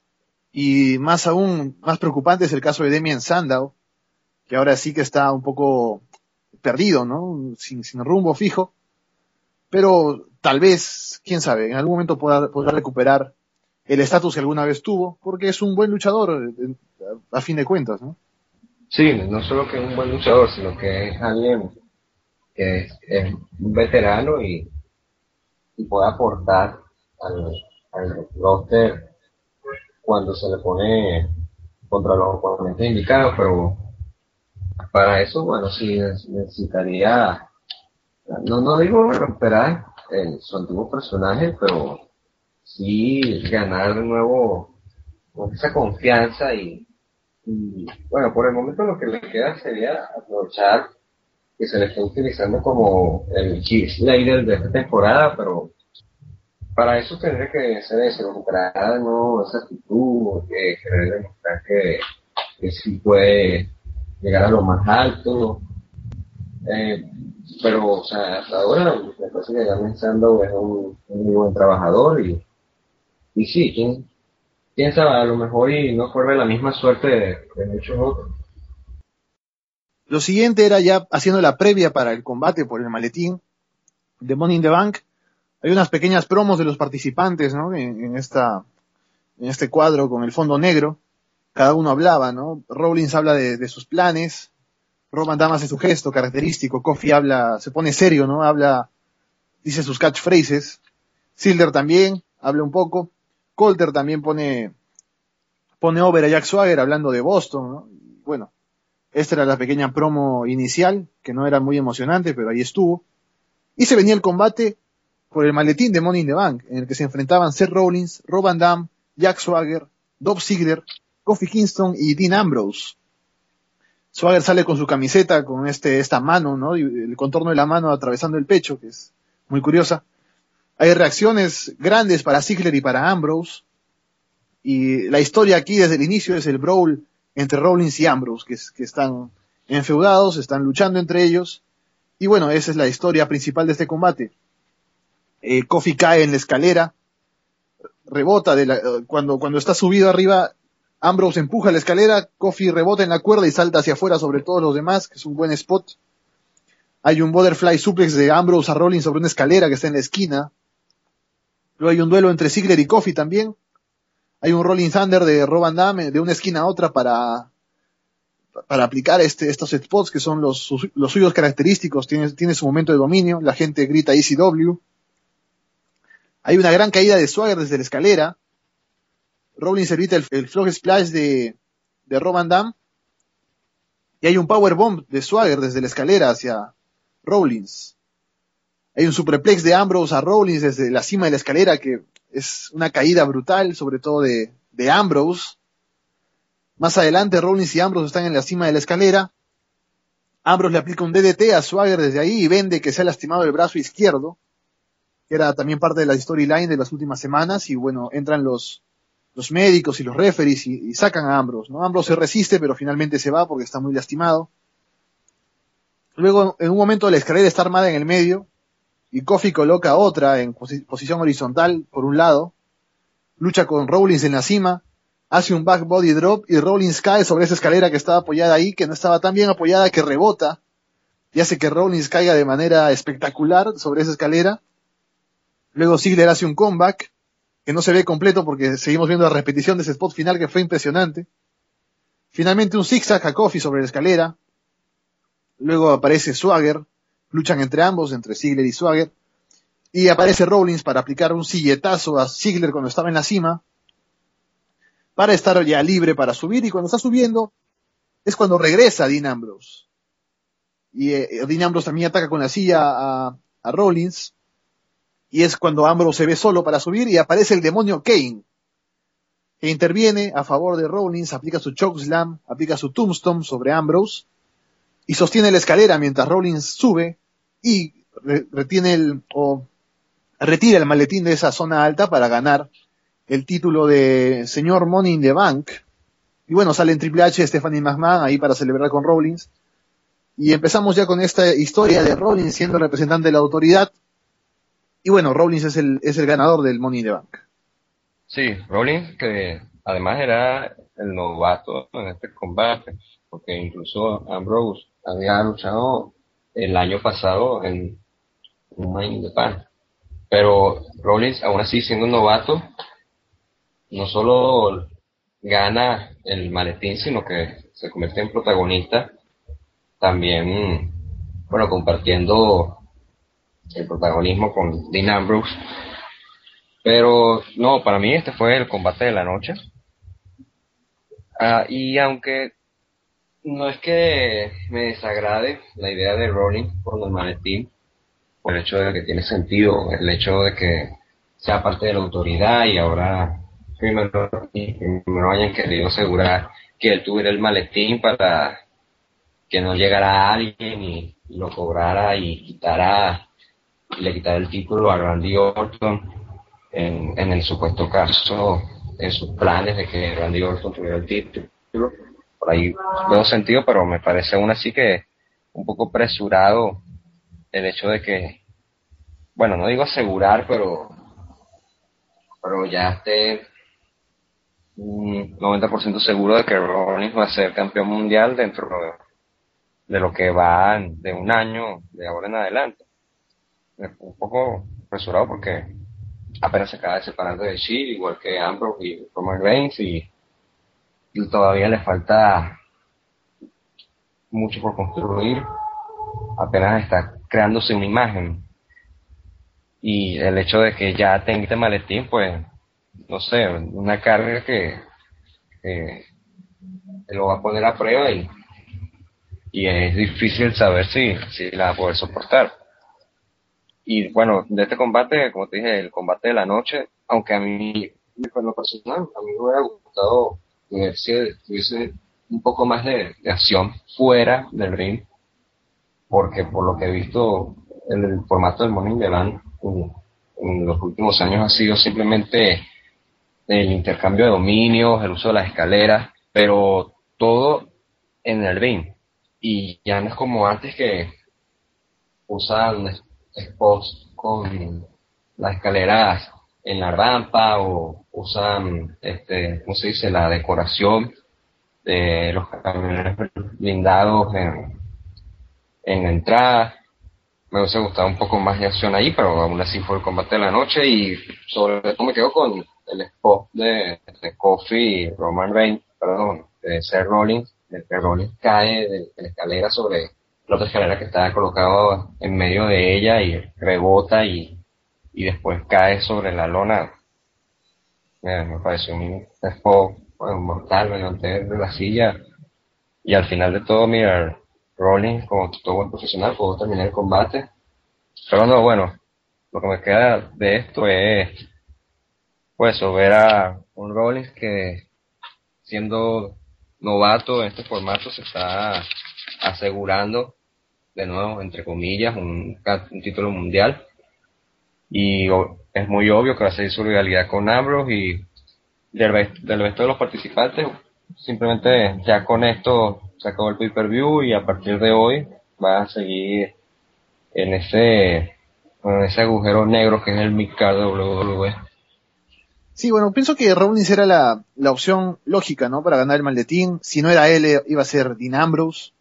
A: Y más aún, más preocupante es el caso de Damien Sandow, que ahora sí que está un poco perdido, ¿no? Sin, sin rumbo fijo. Pero tal vez, quién sabe, en algún momento podrá, podrá recuperar el estatus que alguna vez tuvo, porque es un buen luchador, eh, a, a fin de cuentas, ¿no?
B: Sí, no solo que es un buen luchador, sino que es alguien que es, es un veterano y, y puede aportar al, al roster cuando se le pone contra los oponentes indicados, pero para eso, bueno, sí necesitaría, no, no digo recuperar el, su antiguo personaje, pero sí ganar de nuevo con esa confianza y, y, bueno, por el momento lo que le queda sería aprovechar que se le está utilizando como el Heath Slater de esta temporada, pero para eso tendría que ser eso, recuperar ¿no? esa actitud, que querer demostrar que, que sí puede llegar a lo más alto. Eh, pero, o sea, hasta ahora me parece que Garmin Sandow es un, un muy buen trabajador y, y sí, quién, quién sabe, a lo mejor y no corre la misma suerte de, de muchos otros.
A: Lo siguiente era ya haciendo la previa para el combate por el maletín de Money in the Bank. Hay unas pequeñas promos de los participantes, ¿no? En, en esta, en este cuadro con el fondo negro. Cada uno hablaba, ¿no? Rollins habla de, de sus planes. Roman Damas hace su gesto característico. Kofi habla, se pone serio, ¿no? Habla, dice sus catchphrases. Silver también habla un poco. Colter también pone, pone over a Jack Swagger hablando de Boston, ¿no? Y bueno, esta era la pequeña promo inicial, que no era muy emocionante, pero ahí estuvo. Y se venía el combate por el maletín de Money in the Bank, en el que se enfrentaban Seth Rollins, Rob Van Dam, Jack Swagger, Dolph Ziggler, Kofi Kingston y Dean Ambrose. Swagger sale con su camiseta, con este, esta mano, ¿no? Y el contorno de la mano atravesando el pecho, que es muy curiosa. Hay reacciones grandes para Ziggler y para Ambrose. Y la historia aquí desde el inicio es el brawl entre Rollins y Ambrose, que, es, que están enfeudados, están luchando entre ellos. Y bueno, esa es la historia principal de este combate. Eh, Kofi cae en la escalera, rebota de la, cuando, cuando está subido arriba, Ambrose empuja la escalera, Kofi rebota en la cuerda y salta hacia afuera sobre todos los demás, que es un buen spot. Hay un butterfly suplex de Ambrose a Rollins sobre una escalera que está en la esquina. Luego hay un duelo entre Ziggler y Kofi también. Hay un Rolling Thunder de Rob Van Dam de una esquina a otra para, para aplicar este, estos spots que son los, los suyos característicos. Tiene, tiene su momento de dominio. La gente grita E C W. Hay una gran caída de Swagger desde la escalera. Rollins evita el, el frog splash de, de Rob Van Dam. Y hay un powerbomb de Swagger desde la escalera hacia Rollins. Hay un superplex de Ambrose a Rollins desde la cima de la escalera, que es una caída brutal, sobre todo de, de Ambrose. Más adelante, Rollins y Ambrose están en la cima de la escalera. Ambrose le aplica un D D T a Swagger desde ahí y vende que se ha lastimado el brazo izquierdo, que era también parte de la storyline de las últimas semanas. Y bueno, entran los, los médicos y los referees y, y sacan a Ambrose, ¿no? Ambrose se resiste, pero finalmente se va porque está muy lastimado. Luego, en un momento, la escalera está armada en el medio y Kofi coloca otra en posi- posición horizontal por un lado, lucha con Rollins en la cima, hace un back body drop y Rollins cae sobre esa escalera que estaba apoyada ahí, que no estaba tan bien apoyada, que rebota y hace que Rollins caiga de manera espectacular sobre esa escalera. Luego Ziggler hace un comeback que no se ve completo porque seguimos viendo la repetición de ese spot final que fue impresionante. Finalmente un zigzag a Kofi sobre la escalera. Luego aparece Swagger, luchan entre ambos, entre Ziggler y Swagger. Y aparece Rollins para aplicar un silletazo a Ziggler cuando estaba en la cima, para estar ya libre para subir. Y cuando está subiendo es cuando regresa Dean Ambrose. Y eh, Dean Ambrose también ataca con la silla a, a Rollins. Y es cuando Ambrose se ve solo para subir y aparece el demonio Kane, que interviene a favor de Rollins, aplica su chokeslam, aplica su tombstone sobre Ambrose y sostiene la escalera mientras Rollins sube y re- retiene el, o retira el maletín de esa zona alta para ganar el título de señor Money in the Bank. Y bueno, salen Triple H y Stephanie McMahon ahí para celebrar con Rollins. Y empezamos ya con esta historia de Rollins siendo el representante de la autoridad. Y bueno, Rollins es el, es el ganador del Money in the Bank.
B: Sí, Rollins, que además era el novato en este combate, porque incluso Ambrose había luchado el año pasado en un Money in the Bank. Pero Rollins, aún así siendo un novato, no solo gana el maletín, sino que se convierte en protagonista, también, bueno, compartiendo el protagonismo con Dean Ambrose. Pero no, para mí este fue el combate de la noche. Ah, y aunque no es que me desagrade la idea de Rollins con el maletín, por el hecho de que tiene sentido, el hecho de que sea parte de la autoridad y ahora primero, primero hayan querido asegurar que él tuviera el maletín para que no llegara alguien y lo cobrara y quitara, y le quitara el título a Randy Orton en, en el supuesto caso, en sus planes de que Randy Orton tuviera el título. Por ahí veo sentido, pero me parece aún así que un poco apresurado el hecho de que, bueno, no digo asegurar, pero pero ya esté un noventa por ciento seguro de que Rollins va a ser campeón mundial dentro de, de lo que va de un año de ahora en adelante. Un poco apresurado porque apenas se acaba de separar de Shield, igual que Ambrose y Roman Reigns, y, y todavía le falta mucho por construir, apenas está creándose una imagen. Y el hecho de que ya tenga este maletín, pues, no sé, una carga que, que lo va a poner a prueba y, y es difícil saber si, si la va a poder soportar. Y bueno, de este combate, como te dije, el combate de la noche, aunque a mí, en lo personal, a mí me hubiera gustado que tuviese un poco más de, de acción fuera del ring, porque por lo que he visto, el, el formato del Money in the Bank en, en los últimos años ha sido simplemente el intercambio de dominios, el uso de las escaleras, pero todo en el ring. Y ya no es como antes que usan spots con las escaleras en la rampa o usan, este, ¿cómo se dice?, la decoración de los camiones blindados en, en la entrada. Me hubiese gustado un poco más de acción ahí, pero aún así fue el combate de la noche y sobre todo me quedo con el spot de, de Kofi y Roman Reigns, perdón, de Seth Rollins, de que Rollins cae de, de la escalera sobre la otra escalera que estaba colocada en medio de ella y rebota y, y después cae sobre la lona. Mira, me pareció un spot, bueno, mortal, me levanté de la silla y al final de todo, mira, Rollins, como todo buen profesional, pudo terminar el combate. Pero no, bueno, lo que me queda de esto es, pues, eso, ver a un Rollins que, siendo novato en este formato, se está asegurando, de nuevo, entre comillas, un, un título mundial. Y o, es muy obvio que va a seguir su rivalidad con Ambrose y del, del resto de los participantes. Simplemente ya con esto se acabó el pay-per-view y a partir de hoy va a seguir en ese, en ese agujero negro que es el midcard de W W E.
A: Sí, bueno, pienso que Rollins era la, la opción lógica, ¿no? Para ganar el maletín. Si no era él, eh, iba a ser Dean Ambrose.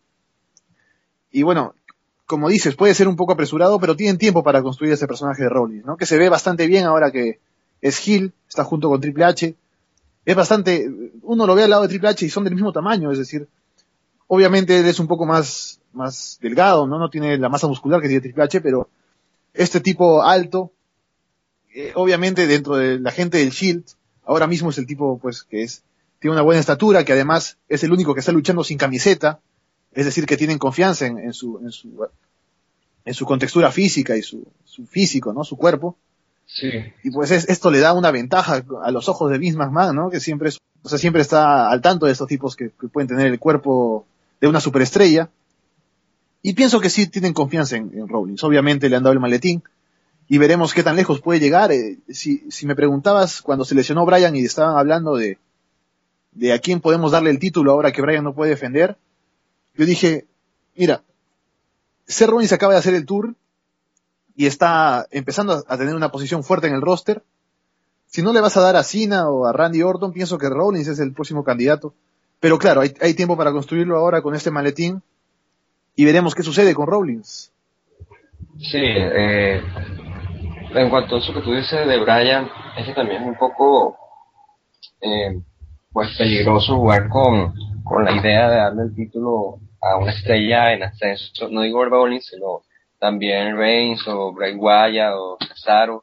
A: Y bueno, como dices, puede ser un poco apresurado, pero tienen tiempo para construir ese personaje de Rollins, ¿no? Que se ve bastante bien ahora que es heel, está junto con Triple H. Es bastante, uno lo ve al lado de Triple H y son del mismo tamaño, es decir, obviamente él es un poco más, más delgado, ¿no? No tiene la masa muscular que tiene Triple H, pero este tipo alto, eh, obviamente dentro de la gente del Shield, ahora mismo es el tipo, pues, que es, tiene una buena estatura, que además es el único que está luchando sin camiseta, es decir, que tienen confianza en, en su, en su, en su contextura física y su, su físico, ¿no? Su cuerpo.
B: Sí.
A: Y pues es, esto le da una ventaja a los ojos de Vince McMahon, ¿no? Que siempre es, o sea, siempre está al tanto de estos tipos que, que pueden tener el cuerpo de una superestrella. Y pienso que sí tienen confianza en, en Rollins. Obviamente le han dado el maletín y veremos qué tan lejos puede llegar. Eh, si, si me preguntabas cuando se lesionó Bryan y estaban hablando de, de a quién podemos darle el título ahora que Bryan no puede defender, yo dije, mira, Seth Rollins acaba de hacer el tour y está empezando a tener una posición fuerte en el roster. Si no le vas a dar a Cena o a Randy Orton, pienso que Rollins es el próximo candidato. Pero claro, hay, hay tiempo para construirlo ahora con este maletín y veremos qué sucede con Rollins.
B: Sí, eh, en cuanto a eso que tú dices de Bryan, es que también es un poco eh, pues peligroso jugar con, con la idea de darle el título a una estrella en ascenso. No digo Rollins, sino también Reigns o Bray Wyatt o Cesaro.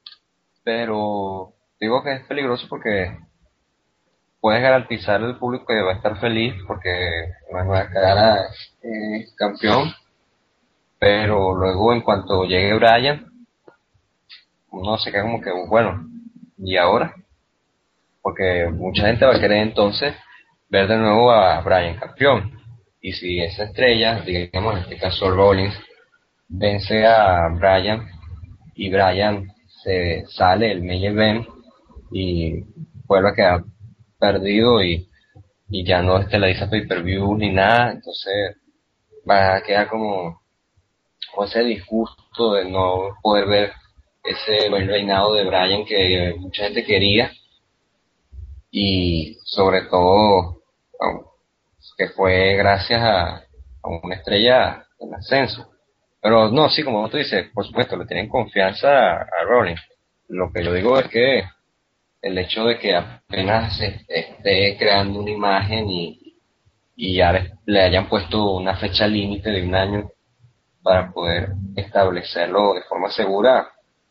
B: Pero digo que es peligroso porque puedes garantizar al público que va a estar feliz porque Manuel Cara es campeón, pero luego en cuanto llegue Bryan, uno se queda como que, bueno, ¿y ahora? Porque mucha gente va a querer entonces ver de nuevo a Bryan campeón. Y si esa estrella, digamos en este caso Rollins, vence a Bryan y Bryan se sale el main event y vuelve a quedar perdido y, y ya no estelariza pay-per-view ni nada, entonces va a quedar como, como ese disgusto de no poder ver ese buen reinado de Bryan que mucha gente quería y sobre todo que fue gracias a, a una estrella en ascenso. Pero no, sí, como tú dices, por supuesto, le tienen confianza a, a Rollins. Lo que yo digo es que el hecho de que apenas se esté creando una imagen y, y ya le, le hayan puesto una fecha límite de un año para poder establecerlo de forma segura,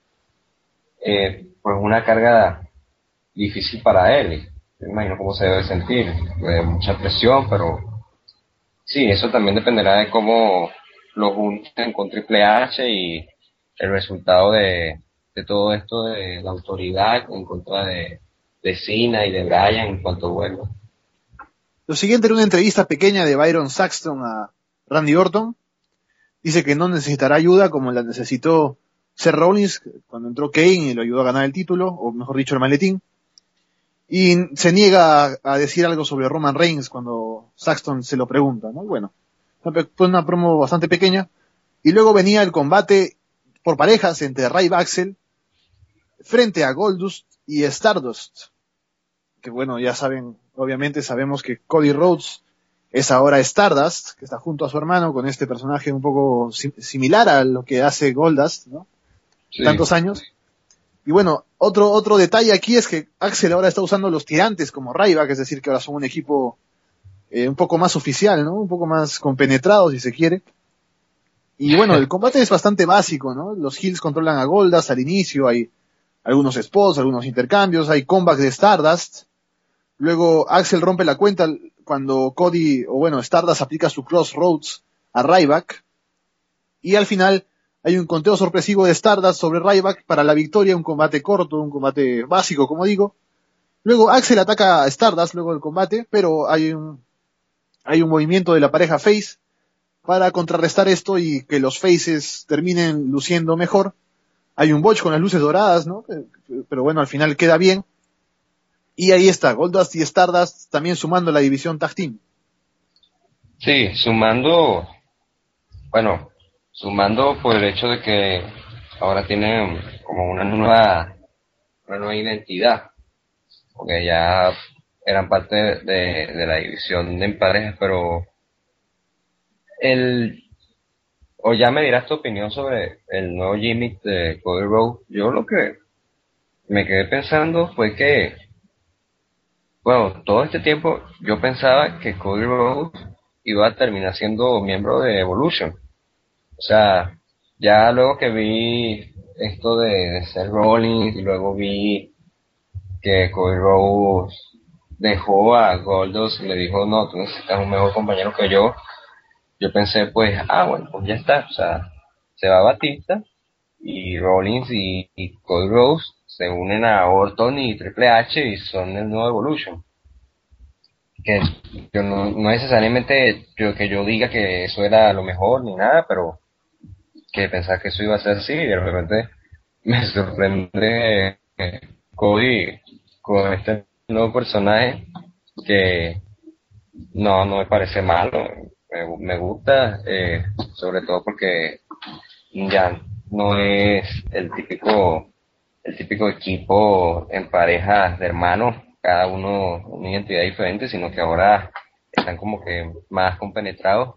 B: eh, pues una carga difícil para él. Me imagino cómo se debe sentir, eh, mucha presión, pero sí, eso también dependerá de cómo lo junten con Triple H y el resultado de, de todo esto de la autoridad en contra de, de Cena y de Bryan en cuanto vuelva.
A: Lo siguiente era una entrevista pequeña de Byron Saxton a Randy Orton. Dice que no necesitará ayuda como la necesitó Seth Rollins cuando entró Kane y lo ayudó a ganar el título, o mejor dicho, el maletín. Y se niega a, a decir algo sobre Roman Reigns cuando Saxton se lo pregunta, ¿no? Bueno, fue una promo bastante pequeña. Y luego venía el combate por parejas entre Ryback Axel frente a Goldust y Stardust. Que bueno, ya saben, obviamente sabemos que Cody Rhodes es ahora Stardust, que está junto a su hermano con este personaje un poco sim- similar a lo que hace Goldust, ¿no?
B: Sí.
A: Tantos años. Y bueno, otro otro detalle aquí es que Axel ahora está usando los tirantes como Ryback, es decir, que ahora son un equipo eh, un poco más oficial, ¿no? Un poco más compenetrado, si se quiere. Y bueno, el combate es bastante básico, ¿no? Los Heels controlan a Goldust al inicio, hay algunos spots, algunos intercambios, hay comebacks de Stardust. Luego Axel rompe la cuenta cuando Cody, o bueno, Stardust aplica su Crossroads a Ryback. Y al final hay un conteo sorpresivo de Stardust sobre Ryback para la victoria, un combate corto, un combate básico, como digo. Luego Axel ataca a Stardust luego del combate, pero hay un, hay un movimiento de la pareja Face para contrarrestar esto y que los Faces terminen luciendo mejor. Hay un botch con las luces doradas, ¿no? Pero bueno, al final queda bien. Y ahí está, Goldust y Stardust también sumando la división Tag Team.
B: Sí, sumando bueno, sumando por el hecho de que ahora tienen como una nueva, una nueva identidad, porque ya eran parte de, de la división de en parejas, pero el, o ya me dirás tu opinión sobre el nuevo gimmick de Cody Rhodes. Yo lo que me quedé pensando fue que, bueno, todo este tiempo yo pensaba que Cody Rhodes iba a terminar siendo miembro de Evolution. O sea, ya luego que vi esto de, de Seth Rollins y luego vi que Cody Rhodes dejó a Goldust y le dijo, no, tú necesitas un mejor compañero que yo. Yo pensé, pues, ah, bueno, pues ya está. O sea, se va Batista y Rollins y, y Cody Rhodes se unen a Orton y Triple H y son el nuevo Evolution. Que yo no, no necesariamente yo, que yo diga que eso era lo mejor ni nada, pero que pensaba que eso iba a ser así y de repente me sorprende eh, Cody con este nuevo personaje que no, no me parece malo, me, me gusta, eh, sobre todo porque ya no es el típico el típico equipo en parejas de hermanos, cada uno una identidad diferente, sino que ahora están como que más compenetrados.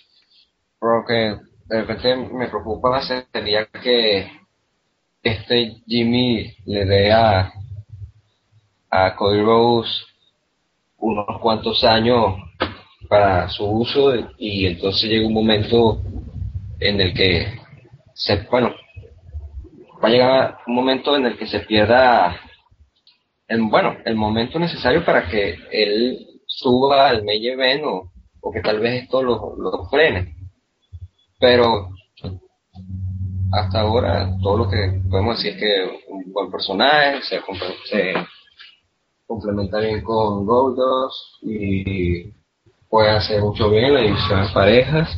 B: Lo que de repente me preocupa sería que este Jimmy le dé a, a Cody Rhodes unos cuantos años para su uso y entonces llega un momento en el que se, bueno, va a llegar un momento en el que se pierda el, bueno, el momento necesario para que él suba al main event o, o que tal vez esto lo, lo frene. Pero hasta ahora todo lo que podemos decir es que un buen personaje, se, se complementa bien con Goldust y puede hacer mucho bien en la división de parejas.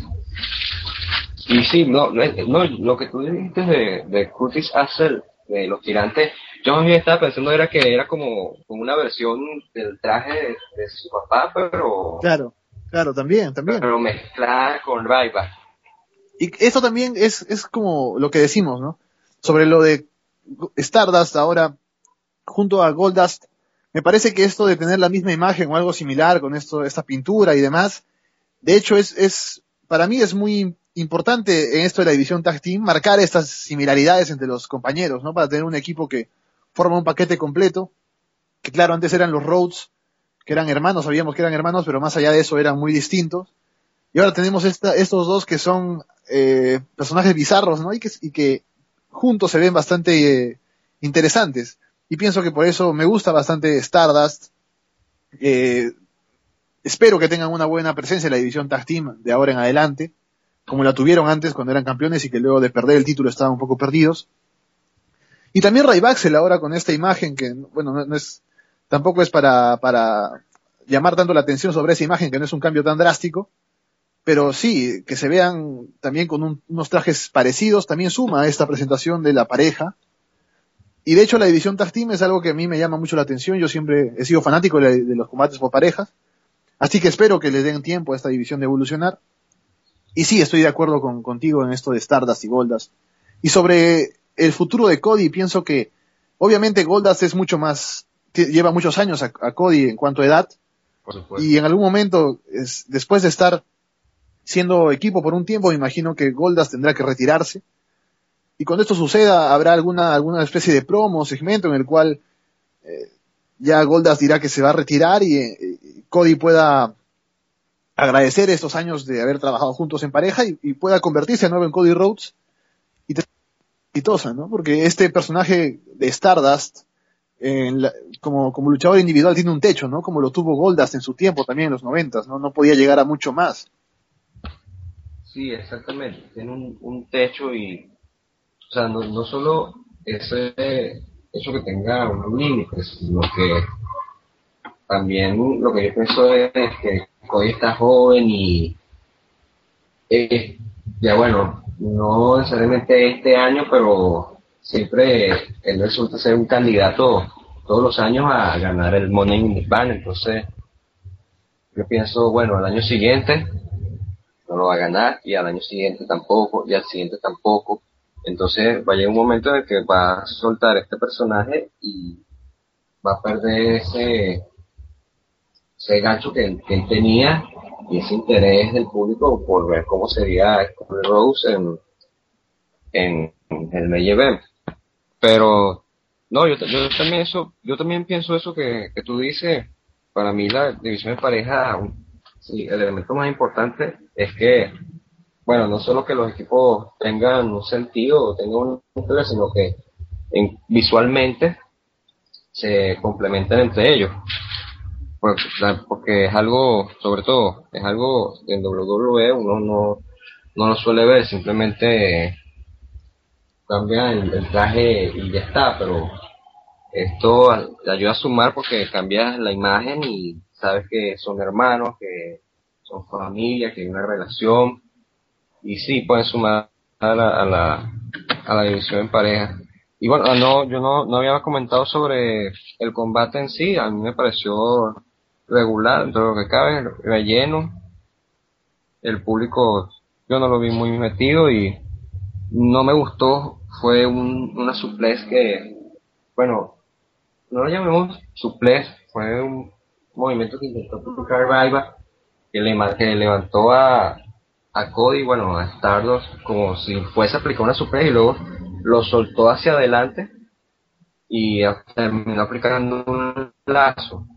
B: Y sí, no, no, no lo que tú dijiste de, de Curtis Axel, de los tirantes, yo más bien estaba pensando era que era como, como una versión del traje de, de su papá, pero
A: Claro, claro, también, también.
B: pero mezclada con Ryback.
A: Y eso también es, es como lo que decimos, ¿no? Sobre lo de Stardust ahora, junto a Goldust, me parece que esto de tener la misma imagen o algo similar con esto, esta pintura y demás, de hecho es, es, para mí es muy importante en esto de la división Tag Team, marcar estas similaridades entre los compañeros, ¿no? Para tener un equipo que forma un paquete completo, que claro, antes eran los Rhodes, que eran hermanos, sabíamos que eran hermanos, pero más allá de eso eran muy distintos. Y ahora tenemos esta, estos dos que son eh, personajes bizarros, ¿no? Y que, y que juntos se ven bastante eh, interesantes. Y pienso que por eso me gusta bastante Stardust. Eh, espero que tengan una buena presencia en la división Tag Team de ahora en adelante, como la tuvieron antes cuando eran campeones y que luego de perder el título estaban un poco perdidos. Y también Ryback ahora con esta imagen que, bueno, no, no es, tampoco es para, para llamar tanto la atención sobre esa imagen, que no es un cambio tan drástico, pero sí, que se vean también con un, unos trajes parecidos, también suma a esta presentación de la pareja. Y de hecho la división Tag Team es algo que a mí me llama mucho la atención, yo siempre he sido fanático de, de los combates por parejas, así que espero que le den tiempo a esta división de evolucionar. Y sí, estoy de acuerdo con, contigo en esto de Stardust y Goldust. Y sobre el futuro de Cody, pienso que obviamente Goldust es mucho más, lleva muchos años a, a Cody en cuanto a edad,
B: Por supuesto.
A: y en algún momento, es, después de estar siendo equipo por un tiempo, me imagino que Goldust tendrá que retirarse. Y cuando esto suceda, habrá alguna, alguna especie de promo, segmento en el cual eh, ya Goldust dirá que se va a retirar y eh, Cody pueda agradecer estos años de haber trabajado juntos en pareja y, y pueda convertirse de nuevo en Cody Rhodes y exitosa, ¿no? Porque este personaje de Stardust, en la, como, como luchador individual, tiene un techo, ¿no? Como lo tuvo Goldust en su tiempo también en los noventas, ¿no? No podía llegar a mucho más.
B: Sí, exactamente. Tiene un, un techo y, o sea, no, no solo ese hecho que tenga un límite, sino que también lo que yo pienso es que Cody está joven y eh, ya bueno, no necesariamente este año, pero siempre él resulta ser un candidato todos los años a ganar el Money in the Bank. Entonces yo pienso, bueno, al año siguiente no lo va a ganar, y al año siguiente tampoco, y al siguiente tampoco. Entonces va a llegar un momento en el que va a soltar este personaje y va a perder ese, ese gancho que, que él tenía y ese interés del público por ver cómo sería Cody Rhodes en, en, en el main event. Pero no, yo, yo también eso, yo también pienso eso que, que tú dices. Para mí la división de pareja, sí, el elemento más importante es que, bueno, no solo que los equipos tengan un sentido o tengan una historia, sino que en, visualmente se complementen entre ellos. Porque, porque es algo, sobre todo, es algo en W W E uno no, no lo suele ver, simplemente cambia el, el traje y ya está, pero esto ayuda a sumar porque cambias la imagen y sabes que son hermanos, que son familia, que hay una relación, y sí pueden sumar a la, a la, a la división en pareja. Y bueno, no, yo no, no había comentado sobre el combate en sí, a mí me pareció regular, dentro de lo que cabe, relleno. El público, yo no lo vi muy metido y no me gustó, fue un, una suplex que, bueno, no lo llamemos suplex, fue un movimiento que intentó tocar Raiva, que, le, que levantó a, a Cody, bueno, a Stardust, como si fuese a aplicar una suplex y luego lo soltó hacia adelante y terminó aplicando un lazo.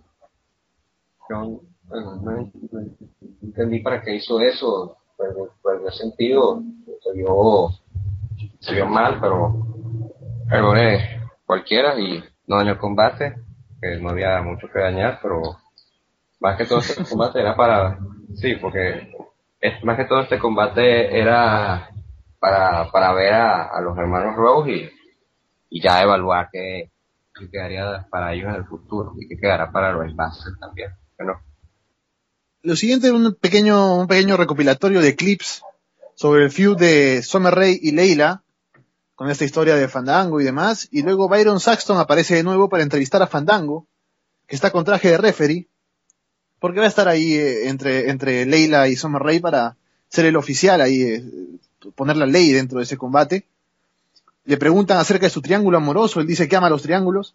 B: Yo, bueno, no, no entendí para qué hizo eso, perdió, perdió sentido, se vio, se vio mal, pero errores cualquiera y no dañó el combate, que no había mucho que dañar, pero más que todo este combate era para, sí, porque es, más que todo este combate era para, para ver a, a los hermanos Rose y, y ya evaluar qué, qué quedaría para ellos en el futuro y qué quedará para los envases también, ¿no?
A: Lo siguiente es un pequeño, un pequeño recopilatorio de clips sobre el feud de Summer Rae y Layla, con esta historia de Fandango y demás, y luego Byron Saxton aparece de nuevo para entrevistar a Fandango, que está con traje de referee, porque va a estar ahí eh, entre, entre Layla y Summer Rae para ser el oficial ahí, eh, poner la ley dentro de ese combate. Le preguntan acerca de su triángulo amoroso, él dice que ama los triángulos.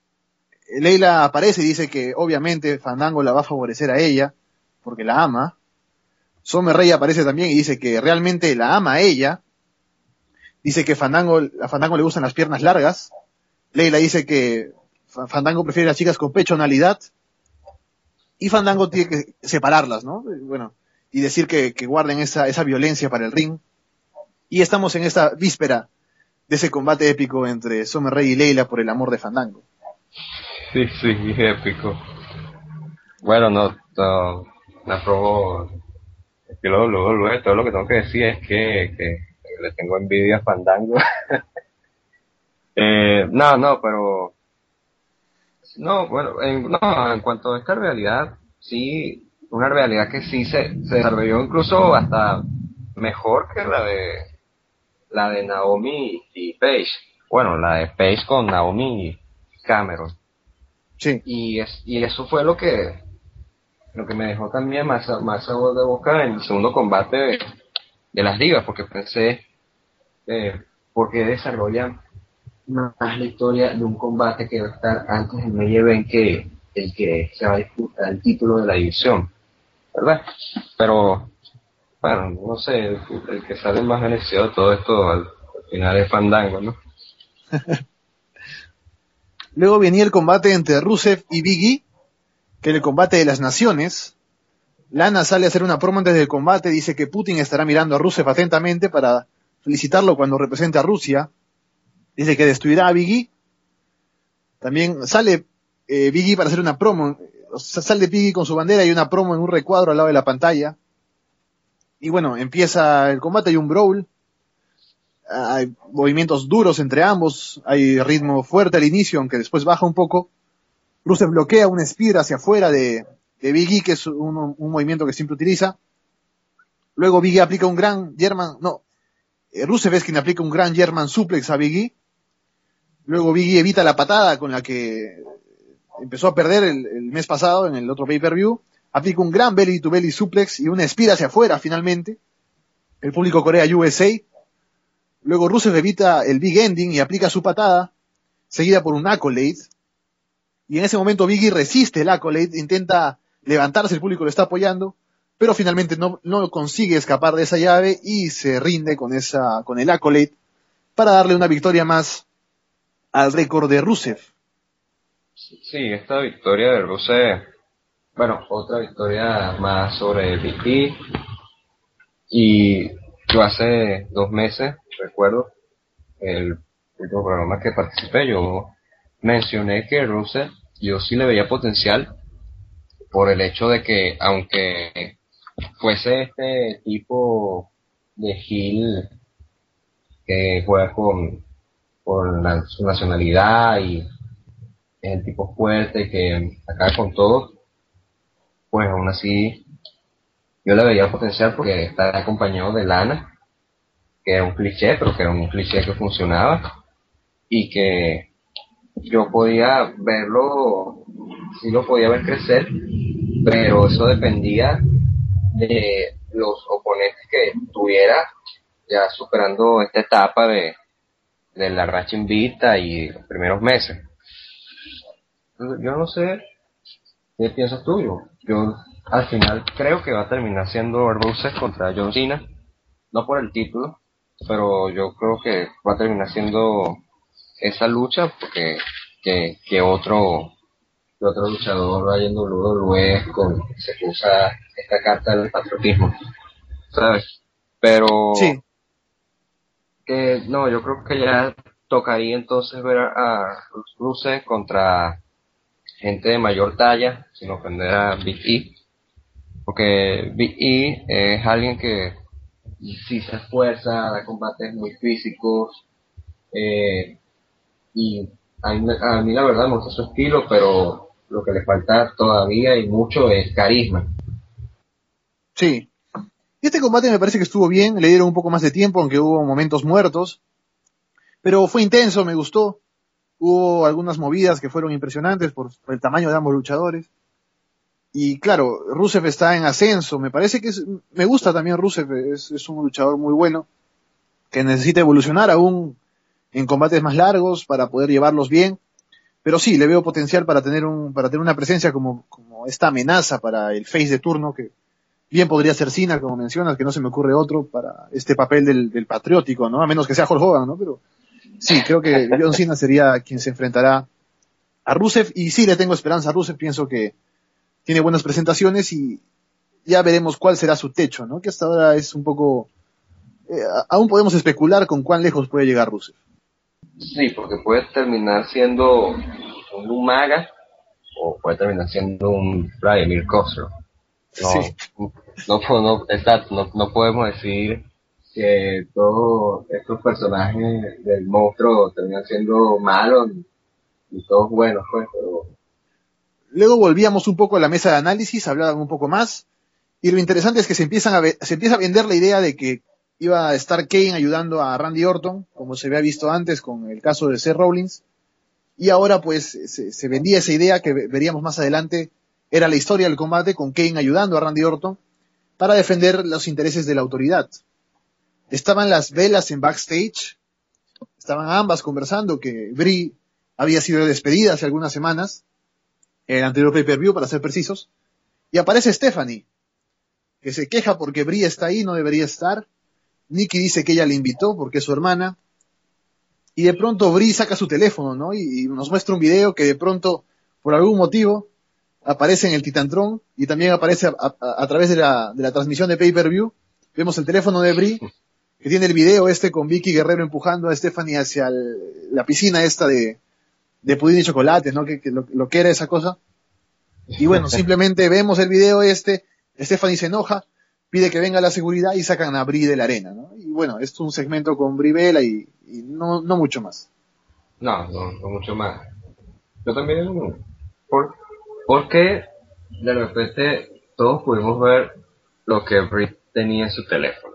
A: Layla aparece y dice que obviamente Fandango la va a favorecer a ella, porque la ama. Summer Rae aparece también y dice que realmente la ama a ella. Dice que Fandango, a Fandango le gustan las piernas largas. Layla dice que Fandango prefiere a las chicas con pechonalidad. Y Fandango tiene que separarlas, ¿no? Bueno, y decir que, que guarden esa, esa violencia para el ring. Y estamos en esta víspera de ese combate épico entre Summer Rae y Layla por el amor de Fandango.
B: Sí, sí, épico. Bueno, no, no, me aprobó. Es que luego, luego, luego, todo lo que tengo que decir es que, que le tengo envidia a Fandango. eh, no, no, pero no, bueno, en, no, en cuanto a esta realidad, sí, una realidad que sí se, se desarrolló incluso hasta mejor que la de la de Naomi y Paige. Bueno, la de Paige con Naomi y Cameron.
A: Sí.
B: Y es, y eso fue lo que lo que me dejó también más, más sabor de boca en el segundo combate de, de las divas, porque pensé eh, porque desarrollan más la historia de un combate que va a estar antes del main event que el que se va a disputar el título de la división, ¿verdad? Pero bueno, no sé, el, el que sale más beneficiado de todo esto al, al final es Fandango, ¿no?
A: Luego venía el combate entre Rusev y Big E, que era el combate de las naciones. Lana sale a hacer una promo antes del combate, dice que Putin estará mirando a Rusev atentamente para felicitarlo cuando represente a Rusia. Dice que destruirá a Big E. También sale eh, Big E para hacer una promo. O sea, sale Big E con su bandera y una promo en un recuadro al lado de la pantalla. Y bueno, empieza el combate, hay un brawl. Hay movimientos duros entre ambos. Hay ritmo fuerte al inicio, aunque después baja un poco. Rusev bloquea un spear hacia afuera de, de Big E, que es un, un movimiento que siempre utiliza. Luego Big E aplica un gran German, no, eh, Rusev es quien aplica un gran German suplex a Big E. Luego Big E evita la patada con la que empezó a perder el, el mes pasado en el otro pay-per-view. aplica un gran belly to belly suplex y una espira hacia afuera finalmente. El público corea U S A. Luego Rusev evita el big ending y aplica su patada, seguida por un accolade. Y en ese momento Biggie resiste el accolade, intenta levantarse, el público lo está apoyando, pero finalmente no, no consigue escapar de esa llave y se rinde con esa, con el accolade para darle una victoria más al récord de Rusev.
B: Sí, esta victoria de Rusev, bueno, otra victoria más sobre Big E. Y yo hace dos meses, recuerdo, el último programa que participé, yo mencioné que Rusev, yo sí le veía potencial por el hecho de que, aunque fuese este tipo de heel que juega con, con la, su nacionalidad y es el tipo fuerte que acaba con todo, pues aún así yo le veía potencial porque está acompañado de Lana, que era un cliché, pero que era un cliché que funcionaba y que yo podía verlo, sí lo podía ver crecer, pero eso dependía de los oponentes que tuviera ya superando esta etapa de, de la racha invicta y los primeros meses. Yo no sé qué piensas tú. Yo, yo al final creo que va a terminar siendo Rusev contra John Cena, no por el título, pero yo creo que va a terminar siendo esa lucha porque que, que otro que otro luchador vaya en W W E con se usa esta carta del patriotismo, ¿sabes? Pero
A: Sí.
B: que no, yo creo que ya tocaría entonces ver a, a Rusev contra gente de mayor talla, sin ofender a Big E, porque Big E es alguien que sí se esfuerza, da combates muy físicos, eh, y a mí, a mí la verdad me gusta su estilo, pero lo que le falta todavía y mucho es carisma.
A: Sí. Este combate me parece que estuvo bien, le dieron un poco más de tiempo, aunque hubo momentos muertos, pero fue intenso, me gustó. Hubo algunas movidas que fueron impresionantes por, por el tamaño de ambos luchadores. Y claro, Rusev está en ascenso, me parece que es, me gusta también Rusev, es, es un luchador muy bueno, que necesita evolucionar aún en combates más largos para poder llevarlos bien, pero sí, le veo potencial para tener un, para tener una presencia como, como esta amenaza para el face de turno, que bien podría ser Cena, como mencionas, que no se me ocurre otro para este papel del, del patriótico, ¿no? A menos que sea Hulk Hogan, ¿no? Pero sí, creo que John Cena sería quien se enfrentará a Rusev, y sí le tengo esperanza a Rusev, pienso que tiene buenas presentaciones y ya veremos cuál será su techo, ¿no? Que hasta ahora es un poco, eh, aún podemos especular con cuán lejos puede llegar Rusev.
B: Sí, porque puede terminar siendo un Umaga o puede terminar siendo un Vladimir Kozlov. No,
A: Sí.
B: no, no, exacto, no, no podemos decir que todos estos personajes del monstruo terminan siendo malos y todos buenos, pues, pero
A: Luego volvíamos un poco a la mesa de análisis, hablaban un poco más, y lo interesante es que se empiezan a ve- se empieza a vender la idea de que iba a estar Kane ayudando a Randy Orton, como se había visto antes con el caso de Seth Rollins, y ahora pues se, se vendía esa idea que ve- veríamos más adelante, era la historia del combate con Kane ayudando a Randy Orton para defender los intereses de la autoridad. Estaban las velas en backstage, estaban ambas conversando que Brie había sido despedida hace algunas semanas, el anterior pay-per-view para ser precisos, y aparece Stephanie, que se queja porque Brie está ahí, no debería estar. Nikki dice que ella le invitó porque es su hermana, y de pronto Brie saca su teléfono, ¿no? Y, y nos muestra un video que de pronto, por algún motivo, aparece en el Titantron y también aparece a, a, a través de la, de la transmisión de pay-per-view. Vemos el teléfono de Brie, que tiene el video este con Vicky Guerrero empujando a Stephanie hacia el, la piscina esta de, de pudín y chocolate, ¿no? Que, que lo, lo que era esa cosa. Y bueno, simplemente vemos el video este, Stephanie se enoja, pide que venga la seguridad y sacan a Brie de la arena, ¿no? Y bueno, esto es un segmento con Brie Bella y, y no, no mucho más.
B: no, no, no mucho más. Yo también, ¿por, ¿por qué de repente todos pudimos ver lo que Brit tenía en su teléfono?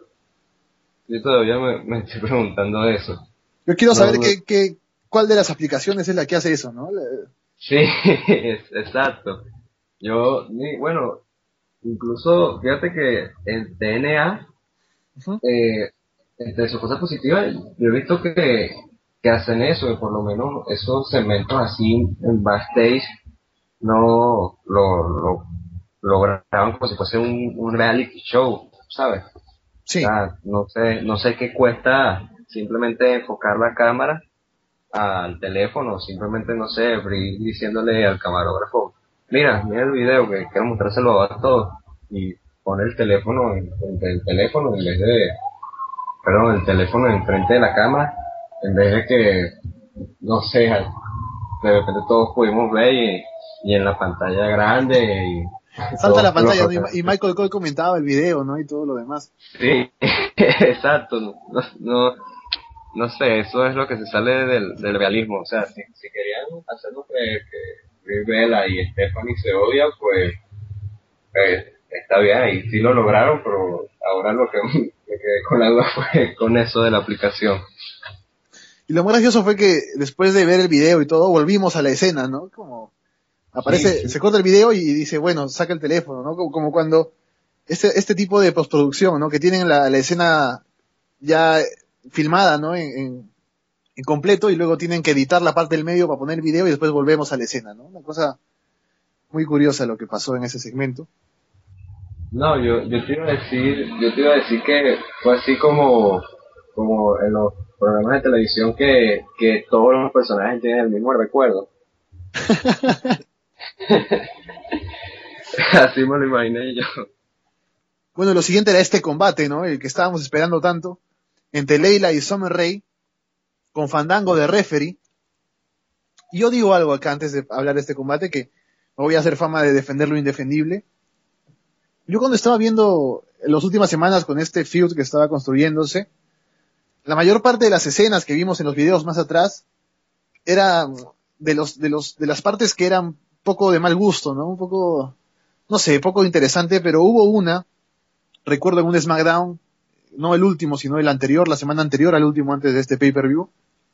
B: Yo todavía me, me estoy preguntando eso.
A: Yo quiero
B: No,
A: saber
B: no,
A: qué, qué, cuál de las aplicaciones es la que hace eso, ¿no? La-
B: sí, es, exacto. Yo, ni, bueno, incluso, fíjate que en T N A,
A: Ujú.
B: eh, entre sus cosas positivas, yo he visto que, que hacen eso, que por lo menos esos segmentos así en backstage no lo, lo, lo graban como si fuese un, un reality show, ¿sabes? O
A: Sí.
B: sea, no sé, no sé qué cuesta simplemente enfocar la cámara al teléfono, simplemente, no sé, ir diciéndole al camarógrafo, mira, mira el video que quiero mostrárselo a todos, y pone el teléfono en, en el teléfono en vez de, perdón, el teléfono enfrente de la cámara, en vez de que, no sé, de repente todos pudimos ver y, y en la pantalla grande y
A: Salta a la
B: todos los
A: pantalla, ¿no? Y, Ma- y
B: protagonistas.
A: Michael Cole comentaba el video, ¿no? Y todo lo demás.
B: Sí, exacto, no, no, no sé, eso es lo que se sale del, del realismo, o sea, si, si querían hacernos creer que Brie Bella y Stephanie se odian, pues eh, está bien, y sí lo lograron, pero ahora lo que me quedé con la duda fue con eso de la aplicación.
A: Y lo más gracioso fue que después de ver el video y todo, volvimos a la escena, ¿no? Como
B: Sí,
A: aparece,
B: sí,
A: se corta el video y dice, bueno, saca el teléfono, ¿no? Como, como cuando este, este tipo de postproducción, ¿no? Que tienen la, la escena ya filmada, ¿no? En, en, en completo y luego tienen que editar la parte del medio para poner el video y después volvemos a la escena, ¿no? Una cosa muy curiosa lo que pasó en ese segmento.
B: no, yo, yo te iba a decir, yo te iba a decir que fue así como, como en los programas de televisión que, que todos los personajes tienen el mismo recuerdo. Así me lo imaginé yo.
A: Bueno, lo siguiente era este combate, ¿no? El que estábamos esperando tanto, entre Leila y Summer Rae, con Fandango de referee. Y yo digo algo acá antes de hablar de este combate, que me voy a hacer fama de defender lo indefendible. Yo cuando estaba viendo en las últimas semanas con este feud que estaba construyéndose, la mayor parte de las escenas que vimos en los videos más atrás era de los, de los, de las partes que eran poco de mal gusto, ¿no? Un poco, no sé, poco interesante, pero hubo una, recuerdo en un SmackDown, no el último, sino el anterior, la semana anterior al último antes de este pay-per-view,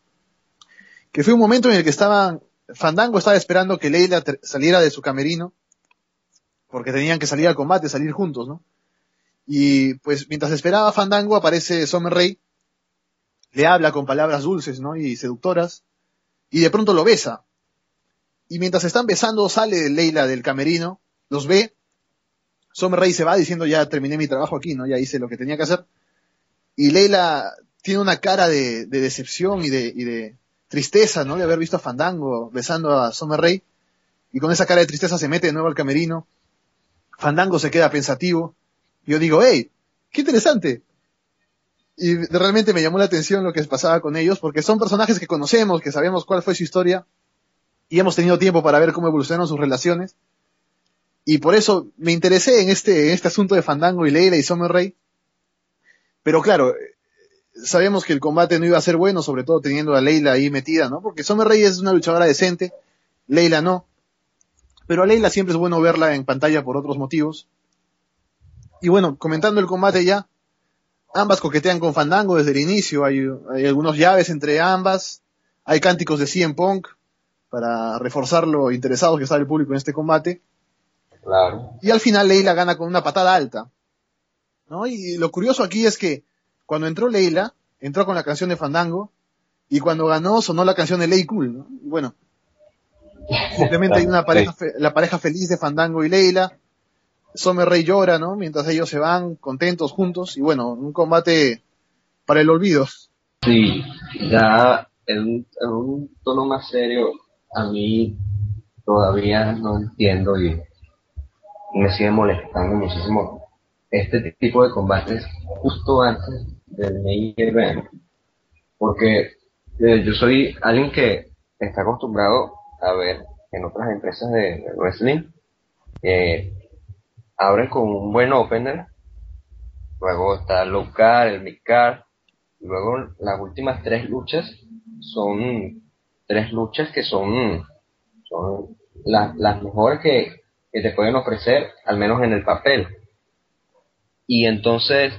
A: que fue un momento en el que estaban, Fandango estaba esperando que Leila ter- saliera de su camerino, porque tenían que salir al combate, salir juntos, ¿no? Y pues mientras esperaba Fandango aparece Summer Rae, le habla con palabras dulces, ¿no? Y seductoras, y de pronto lo besa. Y mientras están besando sale Leila del camerino, los ve, Summer Rae se va diciendo ya terminé mi trabajo aquí, ¿no? Ya hice lo que tenía que hacer. Y Leila tiene una cara de, de decepción y de, y de tristeza, ¿no? De haber visto a Fandango besando a Summer Rae. Y con esa cara de tristeza se mete de nuevo al camerino. Fandango se queda pensativo. Y yo digo, hey, qué interesante. Y realmente me llamó la atención lo que pasaba con ellos, porque son personajes que conocemos, que sabemos cuál fue su historia, y hemos tenido tiempo para ver cómo evolucionaron sus relaciones. Y por eso me interesé en este, en este asunto de Fandango y Leila y Summer Rae. Pero claro, sabemos que el combate no iba a ser bueno, sobre todo teniendo a Leila ahí metida, ¿no? Porque Summer Rae es una luchadora decente, Leila no. Pero a Leila siempre es bueno verla en pantalla por otros motivos. Y bueno, comentando el combate ya, ambas coquetean con Fandango desde el inicio, hay, hay algunos llaves entre ambas, hay cánticos de C M Punk para reforzar lo interesado que está el público en este combate.
B: Claro.
A: Y al final Leila gana con una patada alta, ¿no? Y lo curioso aquí es que cuando entró Leila, entró con la canción de Fandango, y cuando ganó sonó la canción de Lay Cool, ¿no? Y bueno, simplemente hay una
B: Sí.
A: pareja, fe- la pareja feliz de Fandango y Leila, Summer Rae llora, ¿no? Mientras ellos se van contentos juntos, y bueno, un combate para el olvido.
B: Sí, ya en un, en un tono más serio, a mí todavía no entiendo y me sigue molestando muchísimo este tipo de combates justo antes del main event, porque eh, yo soy alguien que está acostumbrado a ver en otras empresas de, de wrestling que abren con un buen opener, luego está el low card, el mid card, y luego las últimas tres luchas son tres luchas que son, son las, las mejores que, que te pueden ofrecer, al menos en el papel. Y entonces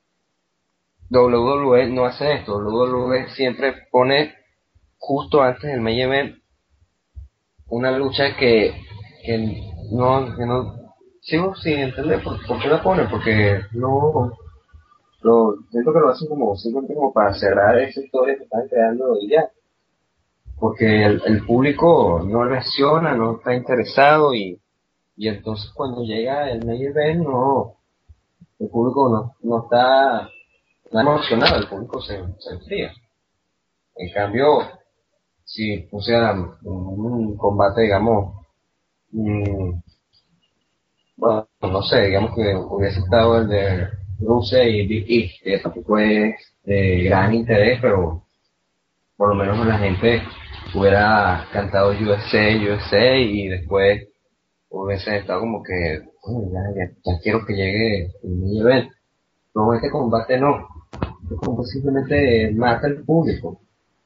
B: W W E no hace esto, W W E siempre pone justo antes del main event una lucha que, que no, que no, sigo sin entender por, por qué la ponen, porque no, lo, siento que lo hacen como simplemente como para cerrar esa historia que están creando y ya, porque el, el público no reacciona, no está interesado y, y entonces cuando llega el main event no, el público no, no está, no emocionado, el público se, se enfría. En cambio, si pusiera un combate, digamos, mm, bueno, no sé, digamos que hubiese estado el de Rusia y Big E, que tampoco es de gran interés, pero por lo menos la gente hubiera cantado U S A, U S A y después hubiese estado como que, "Uy, ya, ya, ya quiero que llegue el nivel". No, este combate no, este combate simplemente mata al público.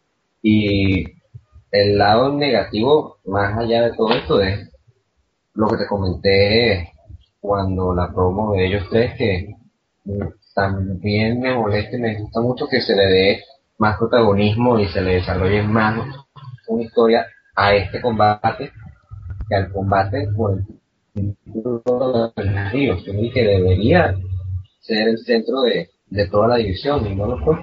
B: Y el lado negativo, más allá de todo esto, es lo que te comenté cuando la promo de ellos tres, que mm, también me molesta y me gusta mucho que se le dé más protagonismo y se le desarrolle más una historia a este combate que al combate por el título de los ríos, que debería ser el centro de, de toda la división y no lo fue.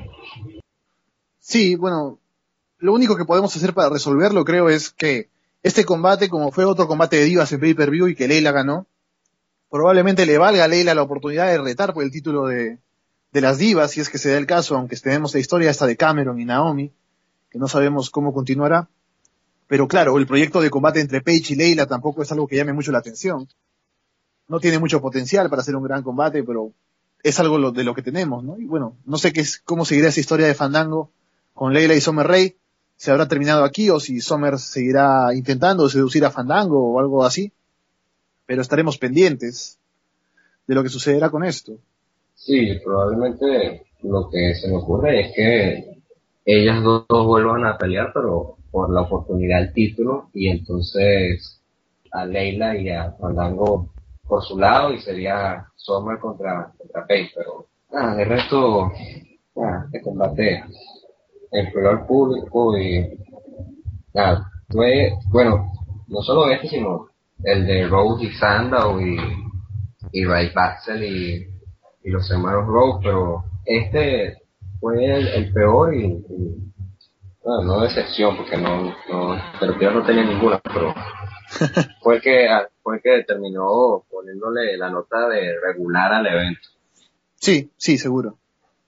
A: Sí, bueno, lo único que podemos hacer para resolverlo, creo, es que este combate, como fue otro combate de divas en pay-per-view y que Leila ganó, probablemente le valga a Leila la oportunidad de retar por el título de, de las divas, si es que se da el caso, aunque tenemos la historia esta de Cameron y Naomi, que no sabemos cómo continuará. Pero claro, el proyecto de combate entre Paige y Leila tampoco es algo que llame mucho la atención. No tiene mucho potencial para hacer un gran combate, pero es algo lo, de lo que tenemos, ¿no? Y bueno, no sé qué es, cómo seguirá esa historia de Fandango con Leila y Summer Rae. ¿Se habrá terminado aquí o si Summer seguirá intentando seducir a Fandango o algo así? Pero estaremos pendientes de lo que sucederá con esto.
B: Sí, probablemente lo que se me ocurre es que ellas dos, dos vuelvan a pelear, pero por la oportunidad del título, y entonces a Leila y a Fandango por su lado, y sería Summer contra, contra Paige, pero nada, de resto, nada, este combate enfrió al público y nada, fue, bueno, no solo este, sino el de Rose y Sandow y, y Ray Baxel y, y los hermanos Rose, pero este fue el, el peor y, y bueno, no decepción porque no, no, pero yo no tenía ninguna, pero fue el que, fue el que terminó poniéndole la nota de regular al evento.
A: Sí, sí, seguro.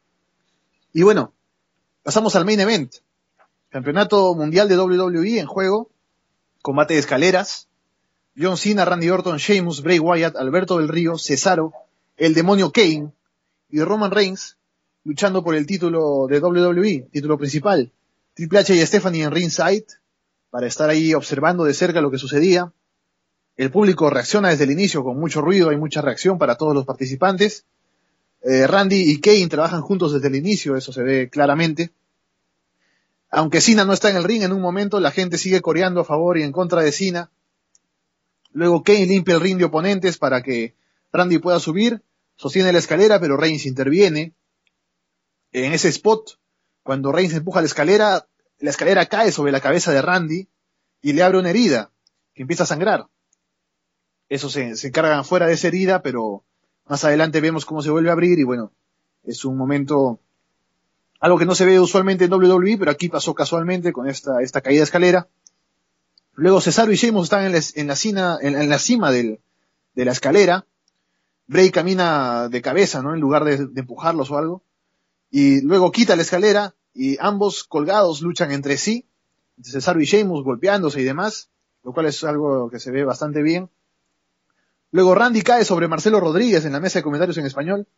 A: Y bueno, pasamos al main event. Campeonato Mundial de W W E en juego. Combate de escaleras. John Cena, Randy Orton, Sheamus, Bray Wyatt, Alberto del Río, Cesaro, el demonio Kane y Roman Reigns luchando por el título de W W E, título principal. Triple H y Stephanie en ringside para estar ahí observando de cerca lo que sucedía. El público reacciona desde el inicio con mucho ruido, hay mucha reacción para todos los participantes. Eh, Randy y Kane trabajan juntos desde el inicio, eso se ve claramente. Aunque Cena no está en el ring en un momento, la gente sigue coreando a favor y en contra de Cena. Luego Kane limpia el ring de oponentes para que Randy pueda subir, sostiene la escalera, pero Reigns interviene. En ese spot, cuando Reigns empuja la escalera, la escalera cae sobre la cabeza de Randy y le abre una herida que empieza a sangrar. Eso se, se encargan fuera de esa herida, pero más adelante vemos cómo se vuelve a abrir y bueno, es un momento, algo que no se ve usualmente en W W E, pero aquí pasó casualmente con esta, esta caída de escalera. Luego Cesaro y Sheamus están en la, en la, cima, en, en la cima del, de la escalera. Bray camina de cabeza, ¿no? En lugar de, de empujarlos o algo. Y luego quita la escalera y ambos colgados luchan entre sí. Cesaro y Sheamus golpeándose y demás, lo cual es algo que se ve bastante bien. Luego Randy cae sobre Marcelo Rodríguez en la mesa de comentarios en español.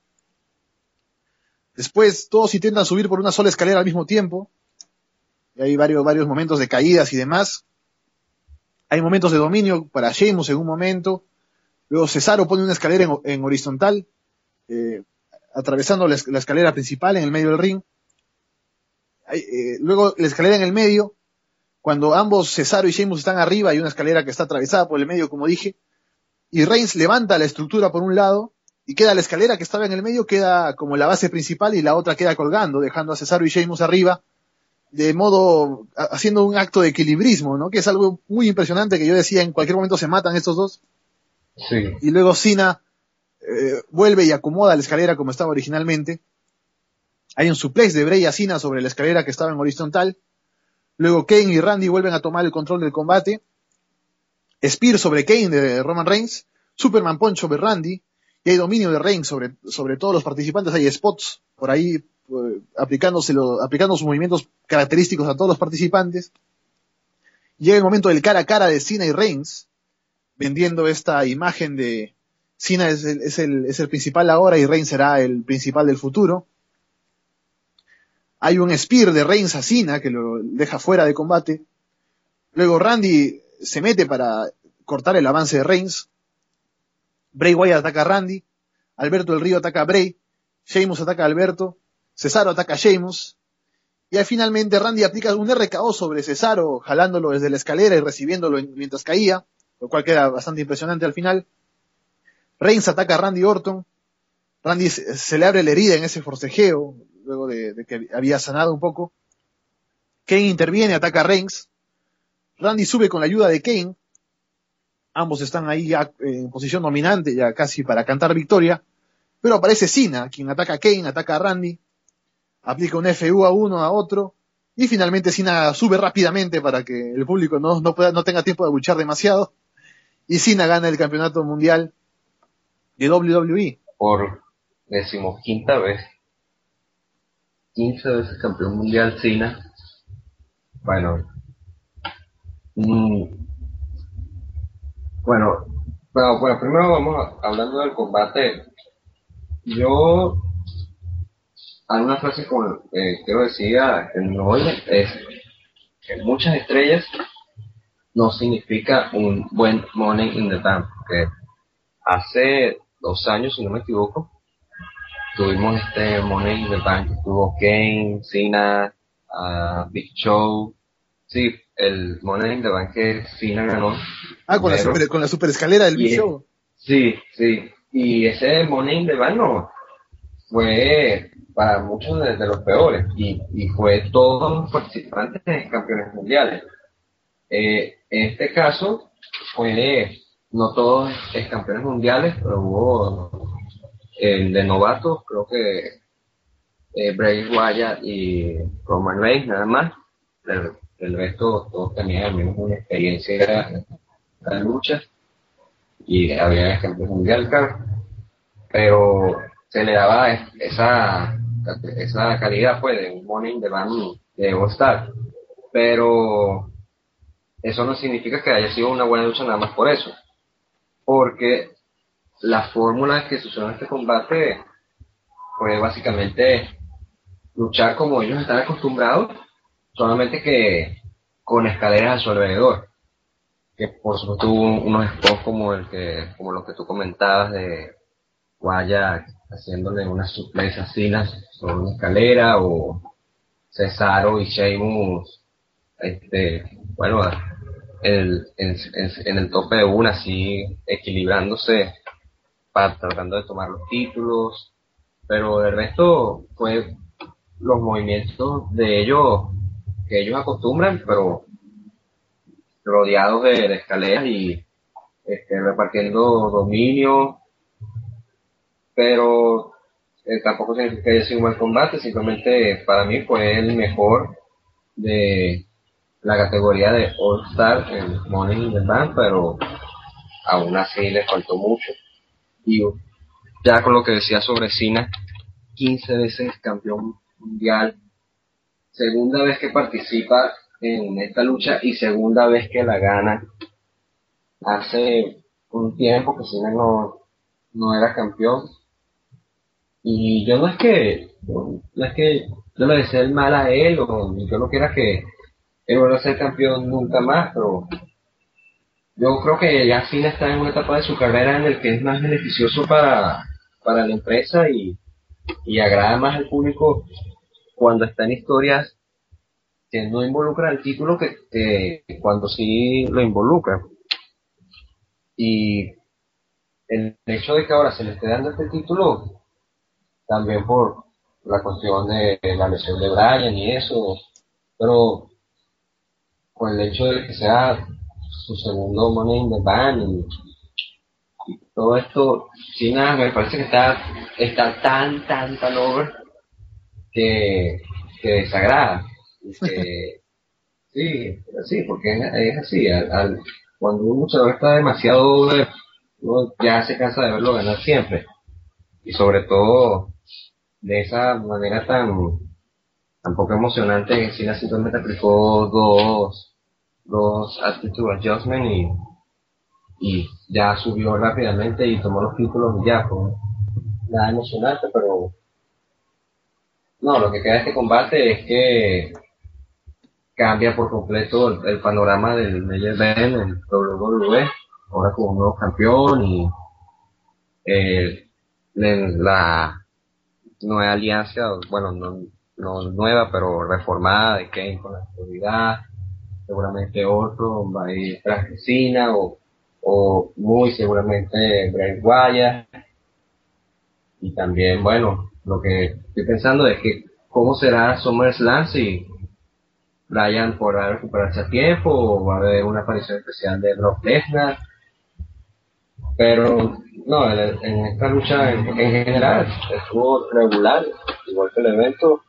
A: Después todos intentan subir por una sola escalera al mismo tiempo. Y hay varios, varios momentos de caídas y demás. Hay momentos de dominio para Sheamus en un momento. Luego Cesaro pone una escalera en, en horizontal, eh, atravesando la, la escalera principal en el medio del ring. Hay, eh, luego la escalera en el medio. Cuando ambos, Cesaro y Sheamus, están arriba, hay una escalera que está atravesada por el medio, como dije. Y Reigns levanta la estructura por un lado y queda la escalera que estaba en el medio, queda como la base principal y la otra queda colgando, dejando a Cesaro y Sheamus arriba, de modo, haciendo un acto de equilibrismo, ¿no? Que es algo muy impresionante que yo decía, en cualquier momento se matan estos dos.
B: Sí.
A: Y luego Cena eh, vuelve y acomoda la escalera como estaba originalmente. Hay un suplex de Bray a Cena sobre la escalera que estaba en horizontal. Luego Kane y Randy vuelven a tomar el control del combate. Spear sobre Kane de Roman Reigns. Superman Punch sobre Randy. Y hay dominio de Reigns sobre, sobre todos los participantes. Hay spots por ahí eh, aplicándoselo, aplicando sus movimientos característicos a todos los participantes. Llega el momento del cara a cara de Cena y Reigns, vendiendo esta imagen de Cena es el, es el, es el principal ahora y Reigns será el principal del futuro. Hay un spear de Reigns a Cena que lo deja fuera de combate. Luego Randy se mete para cortar el avance de Reigns. Bray Wyatt ataca a Randy. Alberto del Río ataca a Bray. Sheamus ataca a Alberto. Cesaro ataca a Sheamus. Y ahí finalmente Randy aplica un R K O sobre Cesaro, jalándolo desde la escalera y recibiéndolo mientras caía, lo cual queda bastante impresionante al final. Reigns ataca a Randy Orton. Randy se, se le abre la herida en ese forcejeo, luego de, de que había sanado un poco. Kane interviene, ataca a Reigns. Randy sube con la ayuda de Kane. Ambos están ahí ya en posición dominante, ya casi para cantar victoria. Pero aparece Cena, quien ataca a Kane, ataca a Randy. Aplica un F U a uno a otro. Y finalmente Cena sube rápidamente para que el público no, no, pueda, no tenga tiempo de luchar demasiado. Y Cena gana el campeonato mundial de W W E.
B: Por decimoquinta vez. quince veces campeón mundial Cena. Bueno. Mmm, bueno, bueno, bueno, primero vamos a, hablando del combate. Yo, alguna frase con, eh, quiero decir en hoy es que muchas estrellas no significa un buen Money in the Bank. Que hace dos años, si no me equivoco, tuvimos este Money in the Bank, tuvo Kane, Cena, uh, Big Show. Sí, el Money in the Bank que Cena ganó.
A: Ah, con la, super, con la super escalera del Big Show.
B: Sí, sí. Y ese Money in the Bank no fue para muchos de, de los peores. Y, y fue todos los participantes de campeones mundiales. Eh, en este caso, fue no todos es campeones mundiales, pero hubo el de novatos, creo que eh, Bray Wyatt y Roman Reigns, nada más. El, el resto todos tenían al menos una experiencia en la lucha y había campeón mundial, claro, pero se le daba esa esa calidad pues de un Money in the Bank de All Star, pero eso no significa que haya sido una buena lucha nada más por eso, porque la fórmula que se usó en este combate fue básicamente luchar como ellos están acostumbrados, solamente que con escaleras a su alrededor, que por supuesto hubo unos spots como el que, como lo que tú comentabas de Wyatt haciéndole unas suplex asinas sobre una escalera, o Cesaro y Sheamus, este, bueno, el, en, en, en el tope de una, así equilibrándose para tratando de tomar los títulos, pero el resto fue los movimientos de ellos que ellos acostumbran, pero rodeados de, de escaleras y este, repartiendo dominio, pero eh, tampoco significa que haya sido un mal combate, simplemente para mí fue el mejor de la categoría de All Star en Money in the Bank, pero aún así le faltó mucho. Y ya con lo que decía sobre Cena, quince veces campeón mundial, segunda vez que participa en esta lucha y segunda vez que la gana. Hace un tiempo que Cena no, no era campeón, y yo no es que no es que yo le desee el mal a él, o yo no quiera que él vuelva a ser campeón nunca más, pero yo creo que ya Cena está en una etapa de su carrera en el que es más beneficioso para, para la empresa y, y agrada más al público cuando está en historias que no involucran el título que, que cuando sí lo involucra. Y el hecho de que ahora se le esté dando este título, también por la cuestión de la lesión de Bryan y eso, pero con el hecho de que sea su segundo Money in the Bank, y todo esto, China me parece que está, está tan, tan, tan over que, que desagrada. Y que, sí, sí, porque es, es así. Al, al, cuando un luchador está demasiado over, uno ya se cansa de verlo ganar siempre. Y sobre todo de esa manera tan, tan poco emocionante, China simplemente aplicó dos, dos attitude adjustment y, y ya subió rápidamente y tomó los títulos y ya, pues nada emocionante, pero no, lo que queda de este combate es que cambia por completo el, el panorama del main event en W W E, ahora con un nuevo campeón y eh, la nueva alianza, bueno, no, no nueva, pero reformada de Kane con la autoridad, seguramente otro va a ir tras Cena o, o muy seguramente Bray Wyatt. Y también, bueno, lo que estoy pensando es que cómo será SummerSlam si Bryan podrá recuperarse a tiempo o va a haber una aparición especial de Brock Lesnar. Pero no, en, en esta lucha en, en general estuvo regular, igual que el evento,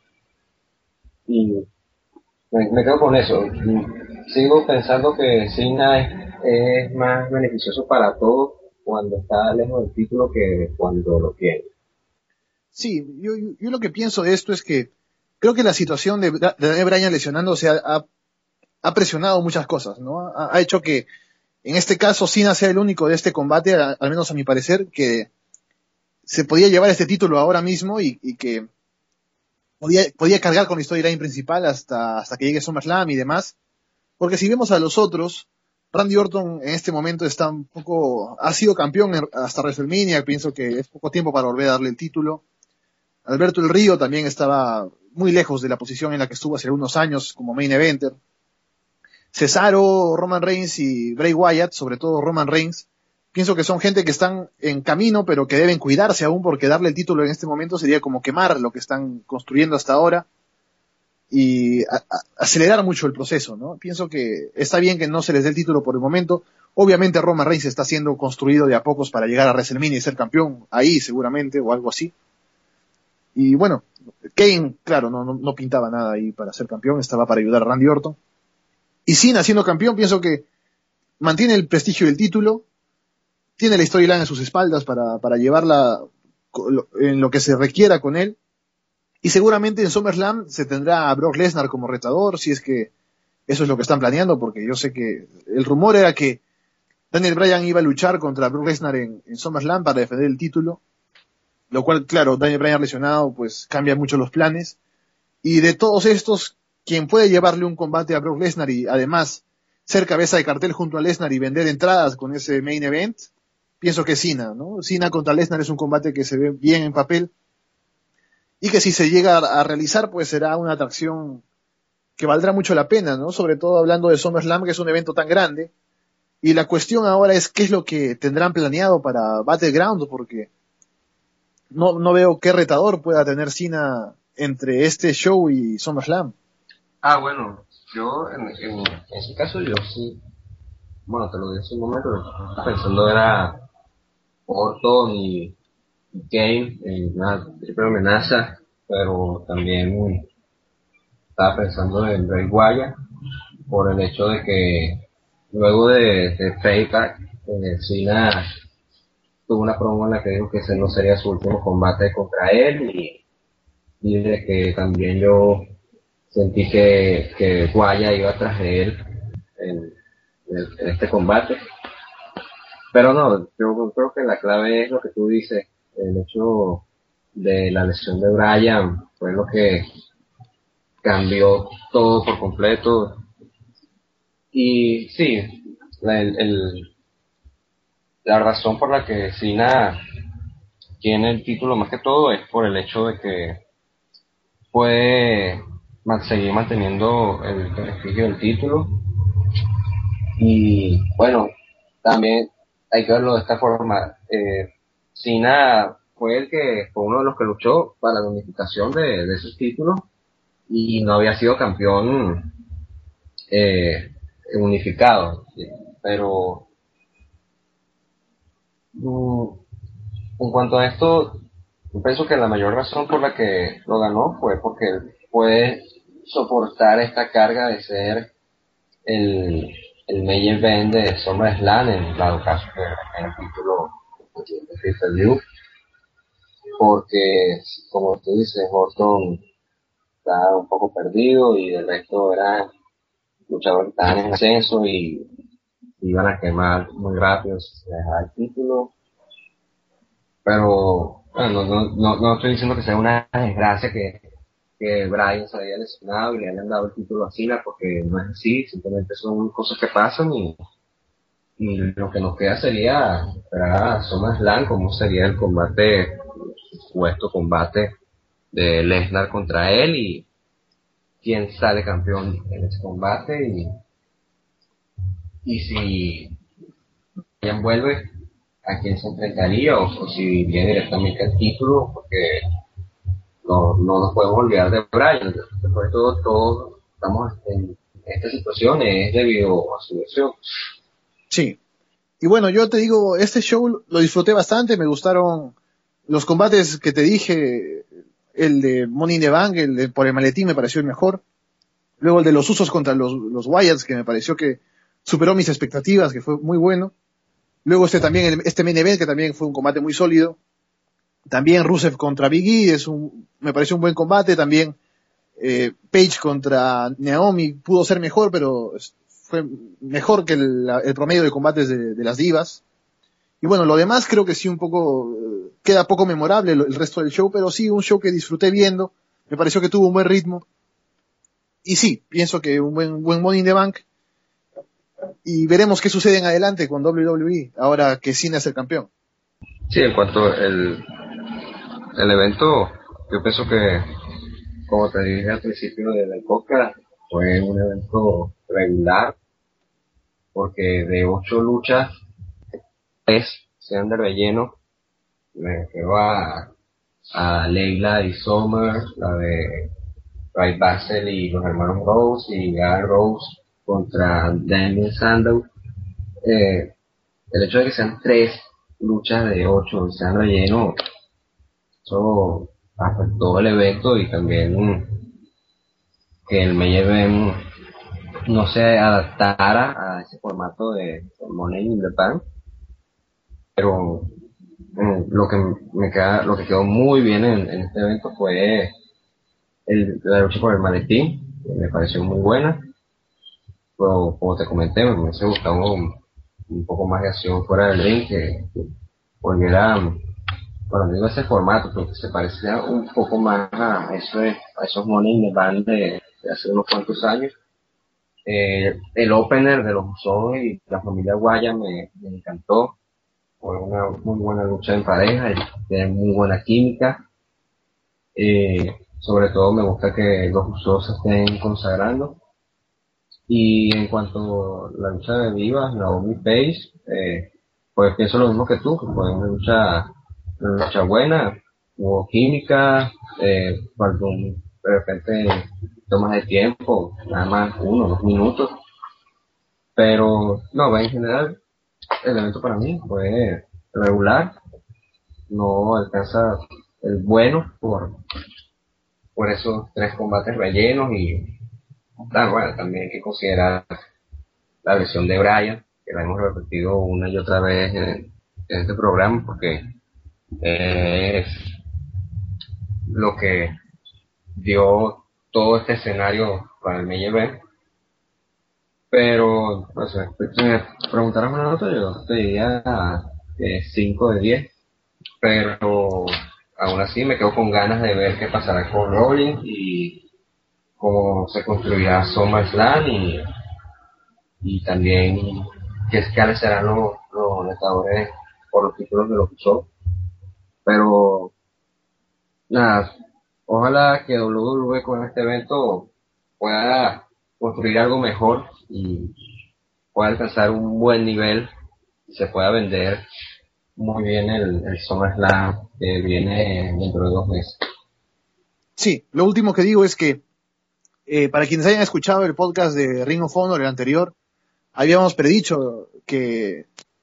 B: y me, me quedo con eso. Sigo pensando que Cena es, es más beneficioso para todos cuando está lejos del título que cuando lo tiene.
A: Sí, yo, yo, yo lo que pienso de esto es que creo que la situación de, de Daniel Bryan lesionándose ha, ha, ha presionado muchas cosas, ¿no? Ha, ha hecho que en este caso Cena sea el único de este combate, a, al menos a mi parecer, que se podía llevar este título ahora mismo y, y que podía, podía cargar con la storyline principal hasta, hasta que llegue SummerSlam y demás. Porque si vemos a los otros, Randy Orton en este momento está un poco, ha sido campeón hasta WrestleMania, pienso que es poco tiempo para volver a darle el título. Alberto El Río también estaba muy lejos de la posición en la que estuvo hace unos años como main eventer. Cesaro, Roman Reigns y Bray Wyatt, sobre todo Roman Reigns, pienso que son gente que están en camino, pero que deben cuidarse aún porque darle el título en este momento sería como quemar lo que están construyendo hasta ahora y a, a, acelerar mucho el proceso, ¿no? Pienso que está bien que no se les dé el título por el momento. Obviamente Roman Reigns está siendo construido de a pocos para llegar a WrestleMania y ser campeón ahí seguramente o algo así. Y bueno, Kane, claro, no, no, no pintaba nada ahí para ser campeón, estaba para ayudar a Randy Orton. Y Cena siendo campeón, pienso que mantiene el prestigio del título, tiene la storyline en sus espaldas para, para llevarla en lo que se requiera con él. Y seguramente en SummerSlam se tendrá a Brock Lesnar como retador, si es que eso es lo que están planeando, porque yo sé que el rumor era que Daniel Bryan iba a luchar contra Brock Lesnar en, en SummerSlam para defender el título, lo cual, claro, Daniel Bryan lesionado, pues cambia mucho los planes. Y de todos estos, quien puede llevarle un combate a Brock Lesnar y además ser cabeza de cartel junto a Lesnar y vender entradas con ese main event, pienso que Cena, ¿no? Cena contra Lesnar es un combate que se ve bien en papel y que si se llega a realizar, pues será una atracción que valdrá mucho la pena, ¿no? Sobre todo hablando de SummerSlam, que es un evento tan grande. Y la cuestión ahora es qué es lo que tendrán planeado para Battleground, porque no, no veo qué retador pueda tener Cena entre este show y SummerSlam.
B: Ah, bueno, yo en, en, en ese caso yo sí, bueno, te lo dije hace un momento, lo que estaba pensando era Orton y, y Kane en una triple amenaza, pero también estaba pensando en Bray Wyatt por el hecho de que luego de, de Payback, eh, Cena tuvo una promo en la que dijo que ese no sería su último combate contra él y, y de que también yo sentí que, que Wyatt iba atrás de él en, en, en este combate. Pero no, yo creo que la clave es lo que tú dices, el hecho de la lesión de Bryan fue lo que cambió todo por completo. Y sí, la, el, el, la razón por la que Cena tiene el título más que todo es por el hecho de que puede man, seguir manteniendo el prestigio del título. Y bueno, también hay que verlo de esta forma. Eh, Cena fue el que fue uno de los que luchó para la unificación de, de esos títulos y no había sido campeón eh, unificado, ¿sí? Pero Mm, En cuanto a esto, yo pienso que la mayor razón por la que lo ganó fue porque él puede soportar esta carga de ser el, el main event de SummerSlam en dado caso que en el título de pay-per-view, porque como tú dices, Orton está un poco perdido y el resto eran luchadores que estaban en ascenso y iban a quemar muy rápido si se dejaba el título. Pero bueno, no, no, no, no estoy diciendo que sea una desgracia que, que Bryan se haya lesionado y le hayan dado el título a Cena, porque no es así, simplemente son cosas que pasan y, y lo que nos queda sería esperar a SummerSlam cómo sería el combate, el supuesto combate de Lesnar contra él y quién sale campeón en ese combate y, y si Bryan vuelve, a quién se enfrentaría o, o si viene directamente al título, porque no, no nos podemos olvidar de Bryan. Después de todo, todos estamos en esta situación es debido a su lesión.
A: Sí. Y bueno, yo te digo, este show lo disfruté bastante, me gustaron los combates que te dije, el de Money in the Bank, el de por el maletín me pareció el mejor. Luego el de los Usos contra los, los Wyatts, que me pareció que superó mis expectativas, que fue muy bueno. Luego este también, el- este main event, que también fue un combate muy sólido. También Rusev contra Big E, es un, me pareció un buen combate. También eh, Page contra Naomi pudo ser mejor, pero es- fue mejor que el, el promedio de combates de, de las divas. Y bueno, lo demás creo que sí un poco, eh, queda poco memorable el, el resto del show, pero sí un show que disfruté viendo. Me pareció que tuvo un buen ritmo. Y sí, pienso que un buen, buen Money in the Bank. Y veremos qué sucede en adelante con W W E, ahora que Cena es el campeón.
B: Sí, en cuanto al el evento, yo pienso que, como te dije al principio del podcast, fue un evento regular, porque de ocho luchas, tres sean de relleno. Me refiero a, a Leila y Summer, la de Ray Basel y los hermanos Rose y Gail Rose contra Damien Sandow. Eh, el hecho de que sean tres luchas de ocho y sean relleno, eso afectó el evento y también mm, que el main event no se adaptara a ese formato de Money in the Bank, pero mm, lo que me queda, lo que quedó muy bien en, en este evento fue el, la lucha por el maletín, que me pareció muy buena. Pero como te comenté, me hubiese gustado un, un poco más de acción fuera del ring, que, que volviera, bueno, digo ese formato, porque se parecía un poco más a, eso de- a esos Money in the Bank de, de hace unos cuantos años. Eh, el opener de los Usos y la familia Guaya me, me encantó. Fue una muy buena lucha en pareja, y tienen muy buena química. Eh, sobre todo me gusta que los Usos se estén consagrando. Y en cuanto a la lucha de divas, Naomi Page, eh, pues pienso lo mismo que tú, que fue una lucha, una lucha buena, hubo química, eh, faltó un- de repente tomas de tiempo, nada más uno, dos minutos, pero no, en general el evento para mí fue regular, no alcanza el bueno por, por esos tres combates rellenos y claro, bueno, también hay que considerar la versión de Brian, que la hemos repetido una y otra vez en, en este programa, porque es lo que dio todo este escenario para el main event. Pero, no sé, si me preguntaras una nota, yo te diría que cinco de diez, pero aún así me quedo con ganas de ver qué pasará con Rollins y cómo se construirá SummerSlam y, y también qué escala serán los, los retadores por los títulos de los Usos. Pero nada, ojalá que W W E con este evento pueda construir algo mejor y pueda alcanzar un buen nivel y se pueda vender muy bien el, el SummerSlam que viene dentro de dos meses.
A: Sí, lo último que digo es que eh, para quienes hayan escuchado el podcast de Ring of Honor, el anterior, habíamos predicho que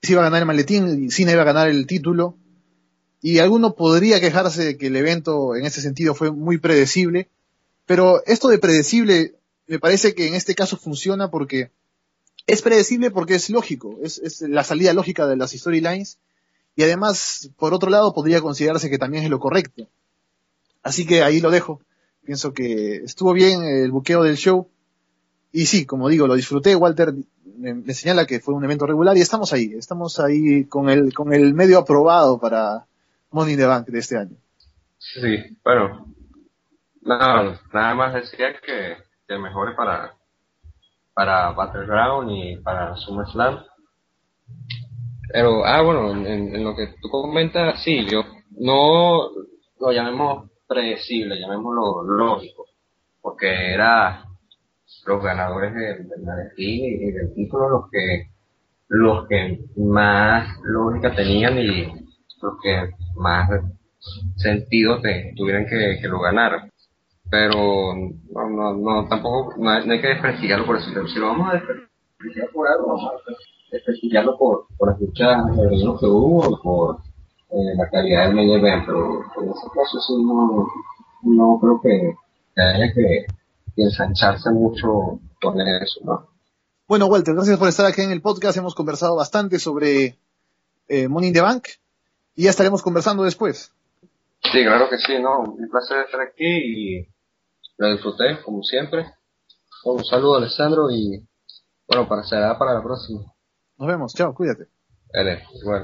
A: se iba a ganar el maletín, Cena iba a ganar el título, y alguno podría quejarse de que el evento en ese sentido fue muy predecible, pero esto de predecible me parece que en este caso funciona porque es predecible porque es lógico, es, es la salida lógica de las storylines, y además, por otro lado, podría considerarse que también es lo correcto. Así que ahí lo dejo. Pienso que estuvo bien el buqueo del show, y sí, como digo, lo disfruté. Walter me, me señala que fue un evento regular, y estamos ahí, estamos ahí con el, con el medio aprobado para Money in the Bank de este año.
B: Sí, bueno, nada, nada más decía que, que mejore para, para Battleground y para SummerSlam. Pero, ah, bueno, en, en lo que tú comentas, sí, yo no lo llamemos predecible, llamémoslo lógico, porque era los ganadores del, del maletín y del título los que los que más lógica tenían y los que más sentido te, tuvieran que, que lo ganaran. Pero no, no, no tampoco no hay, no hay que desprestigiarlo por eso. Si lo vamos a desprestigiar por algo, vamos a desprestigiarlo por, por las luchas que hubo, por eh, la calidad del medio event, pero en ese caso sí no, no creo que, que haya que, que ensancharse mucho con eso, ¿no?
A: Bueno, Walter, gracias por estar aquí en el podcast. Hemos conversado bastante sobre eh, Money in the Bank y ya estaremos conversando después.
B: Sí, claro que sí, ¿no? Un placer estar aquí y lo disfruté, como siempre. Un saludo, Alessandro, y bueno, para será para la próxima.
A: Nos vemos, chao, cuídate.
B: Dale, igual.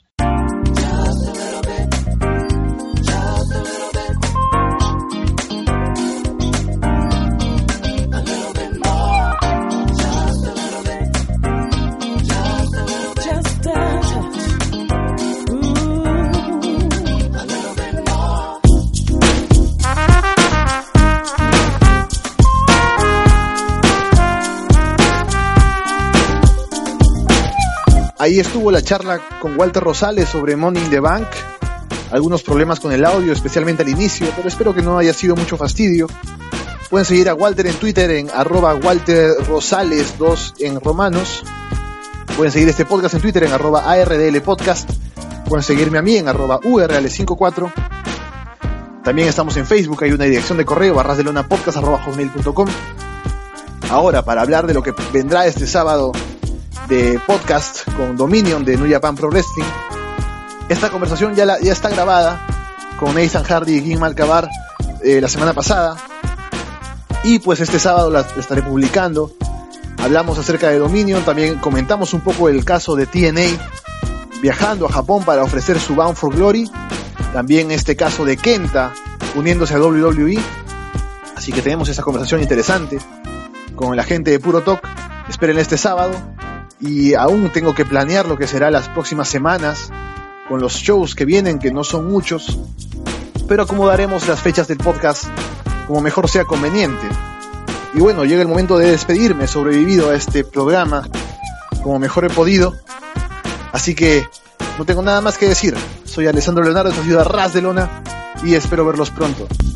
A: Ahí estuvo la charla con Walter Rosales sobre Money in the Bank. Algunos problemas con el audio, especialmente al inicio, pero espero que no haya sido mucho fastidio. Pueden seguir a Walter en Twitter en arroba Walter Rosales dos en romanos. Pueden seguir este podcast en Twitter en arroba A R D L Podcast. Pueden seguirme a mí en arroba U R L cincuenta y cuatro. También estamos en Facebook, hay una dirección de correo, barrasdelonapodcast arroba hotmail punto com. Ahora, para hablar de lo que vendrá este sábado de podcast con Dominion de New Japan Pro Wrestling. Esta conversación ya, la, ya está grabada con Nathan Hardy y Gin Malkabar eh, la semana pasada, y pues este sábado la, la estaré publicando. Hablamos acerca de Dominion, también comentamos un poco el caso de T N A viajando a Japón para ofrecer su Bound for Glory, también este caso de Kenta uniéndose a W W E, así que tenemos esa conversación interesante con la gente de Puro Talk. Esperen este sábado. Y aún tengo que planear lo que será las próximas semanas con los shows que vienen, que no son muchos, pero acomodaremos las fechas del podcast como mejor sea conveniente. Y bueno, llega el momento de despedirme. He sobrevivido a este programa como mejor he podido, así que no tengo nada más que decir. Soy Alessandro Leonardo, esta ciudad Ras de Lona, y espero verlos pronto.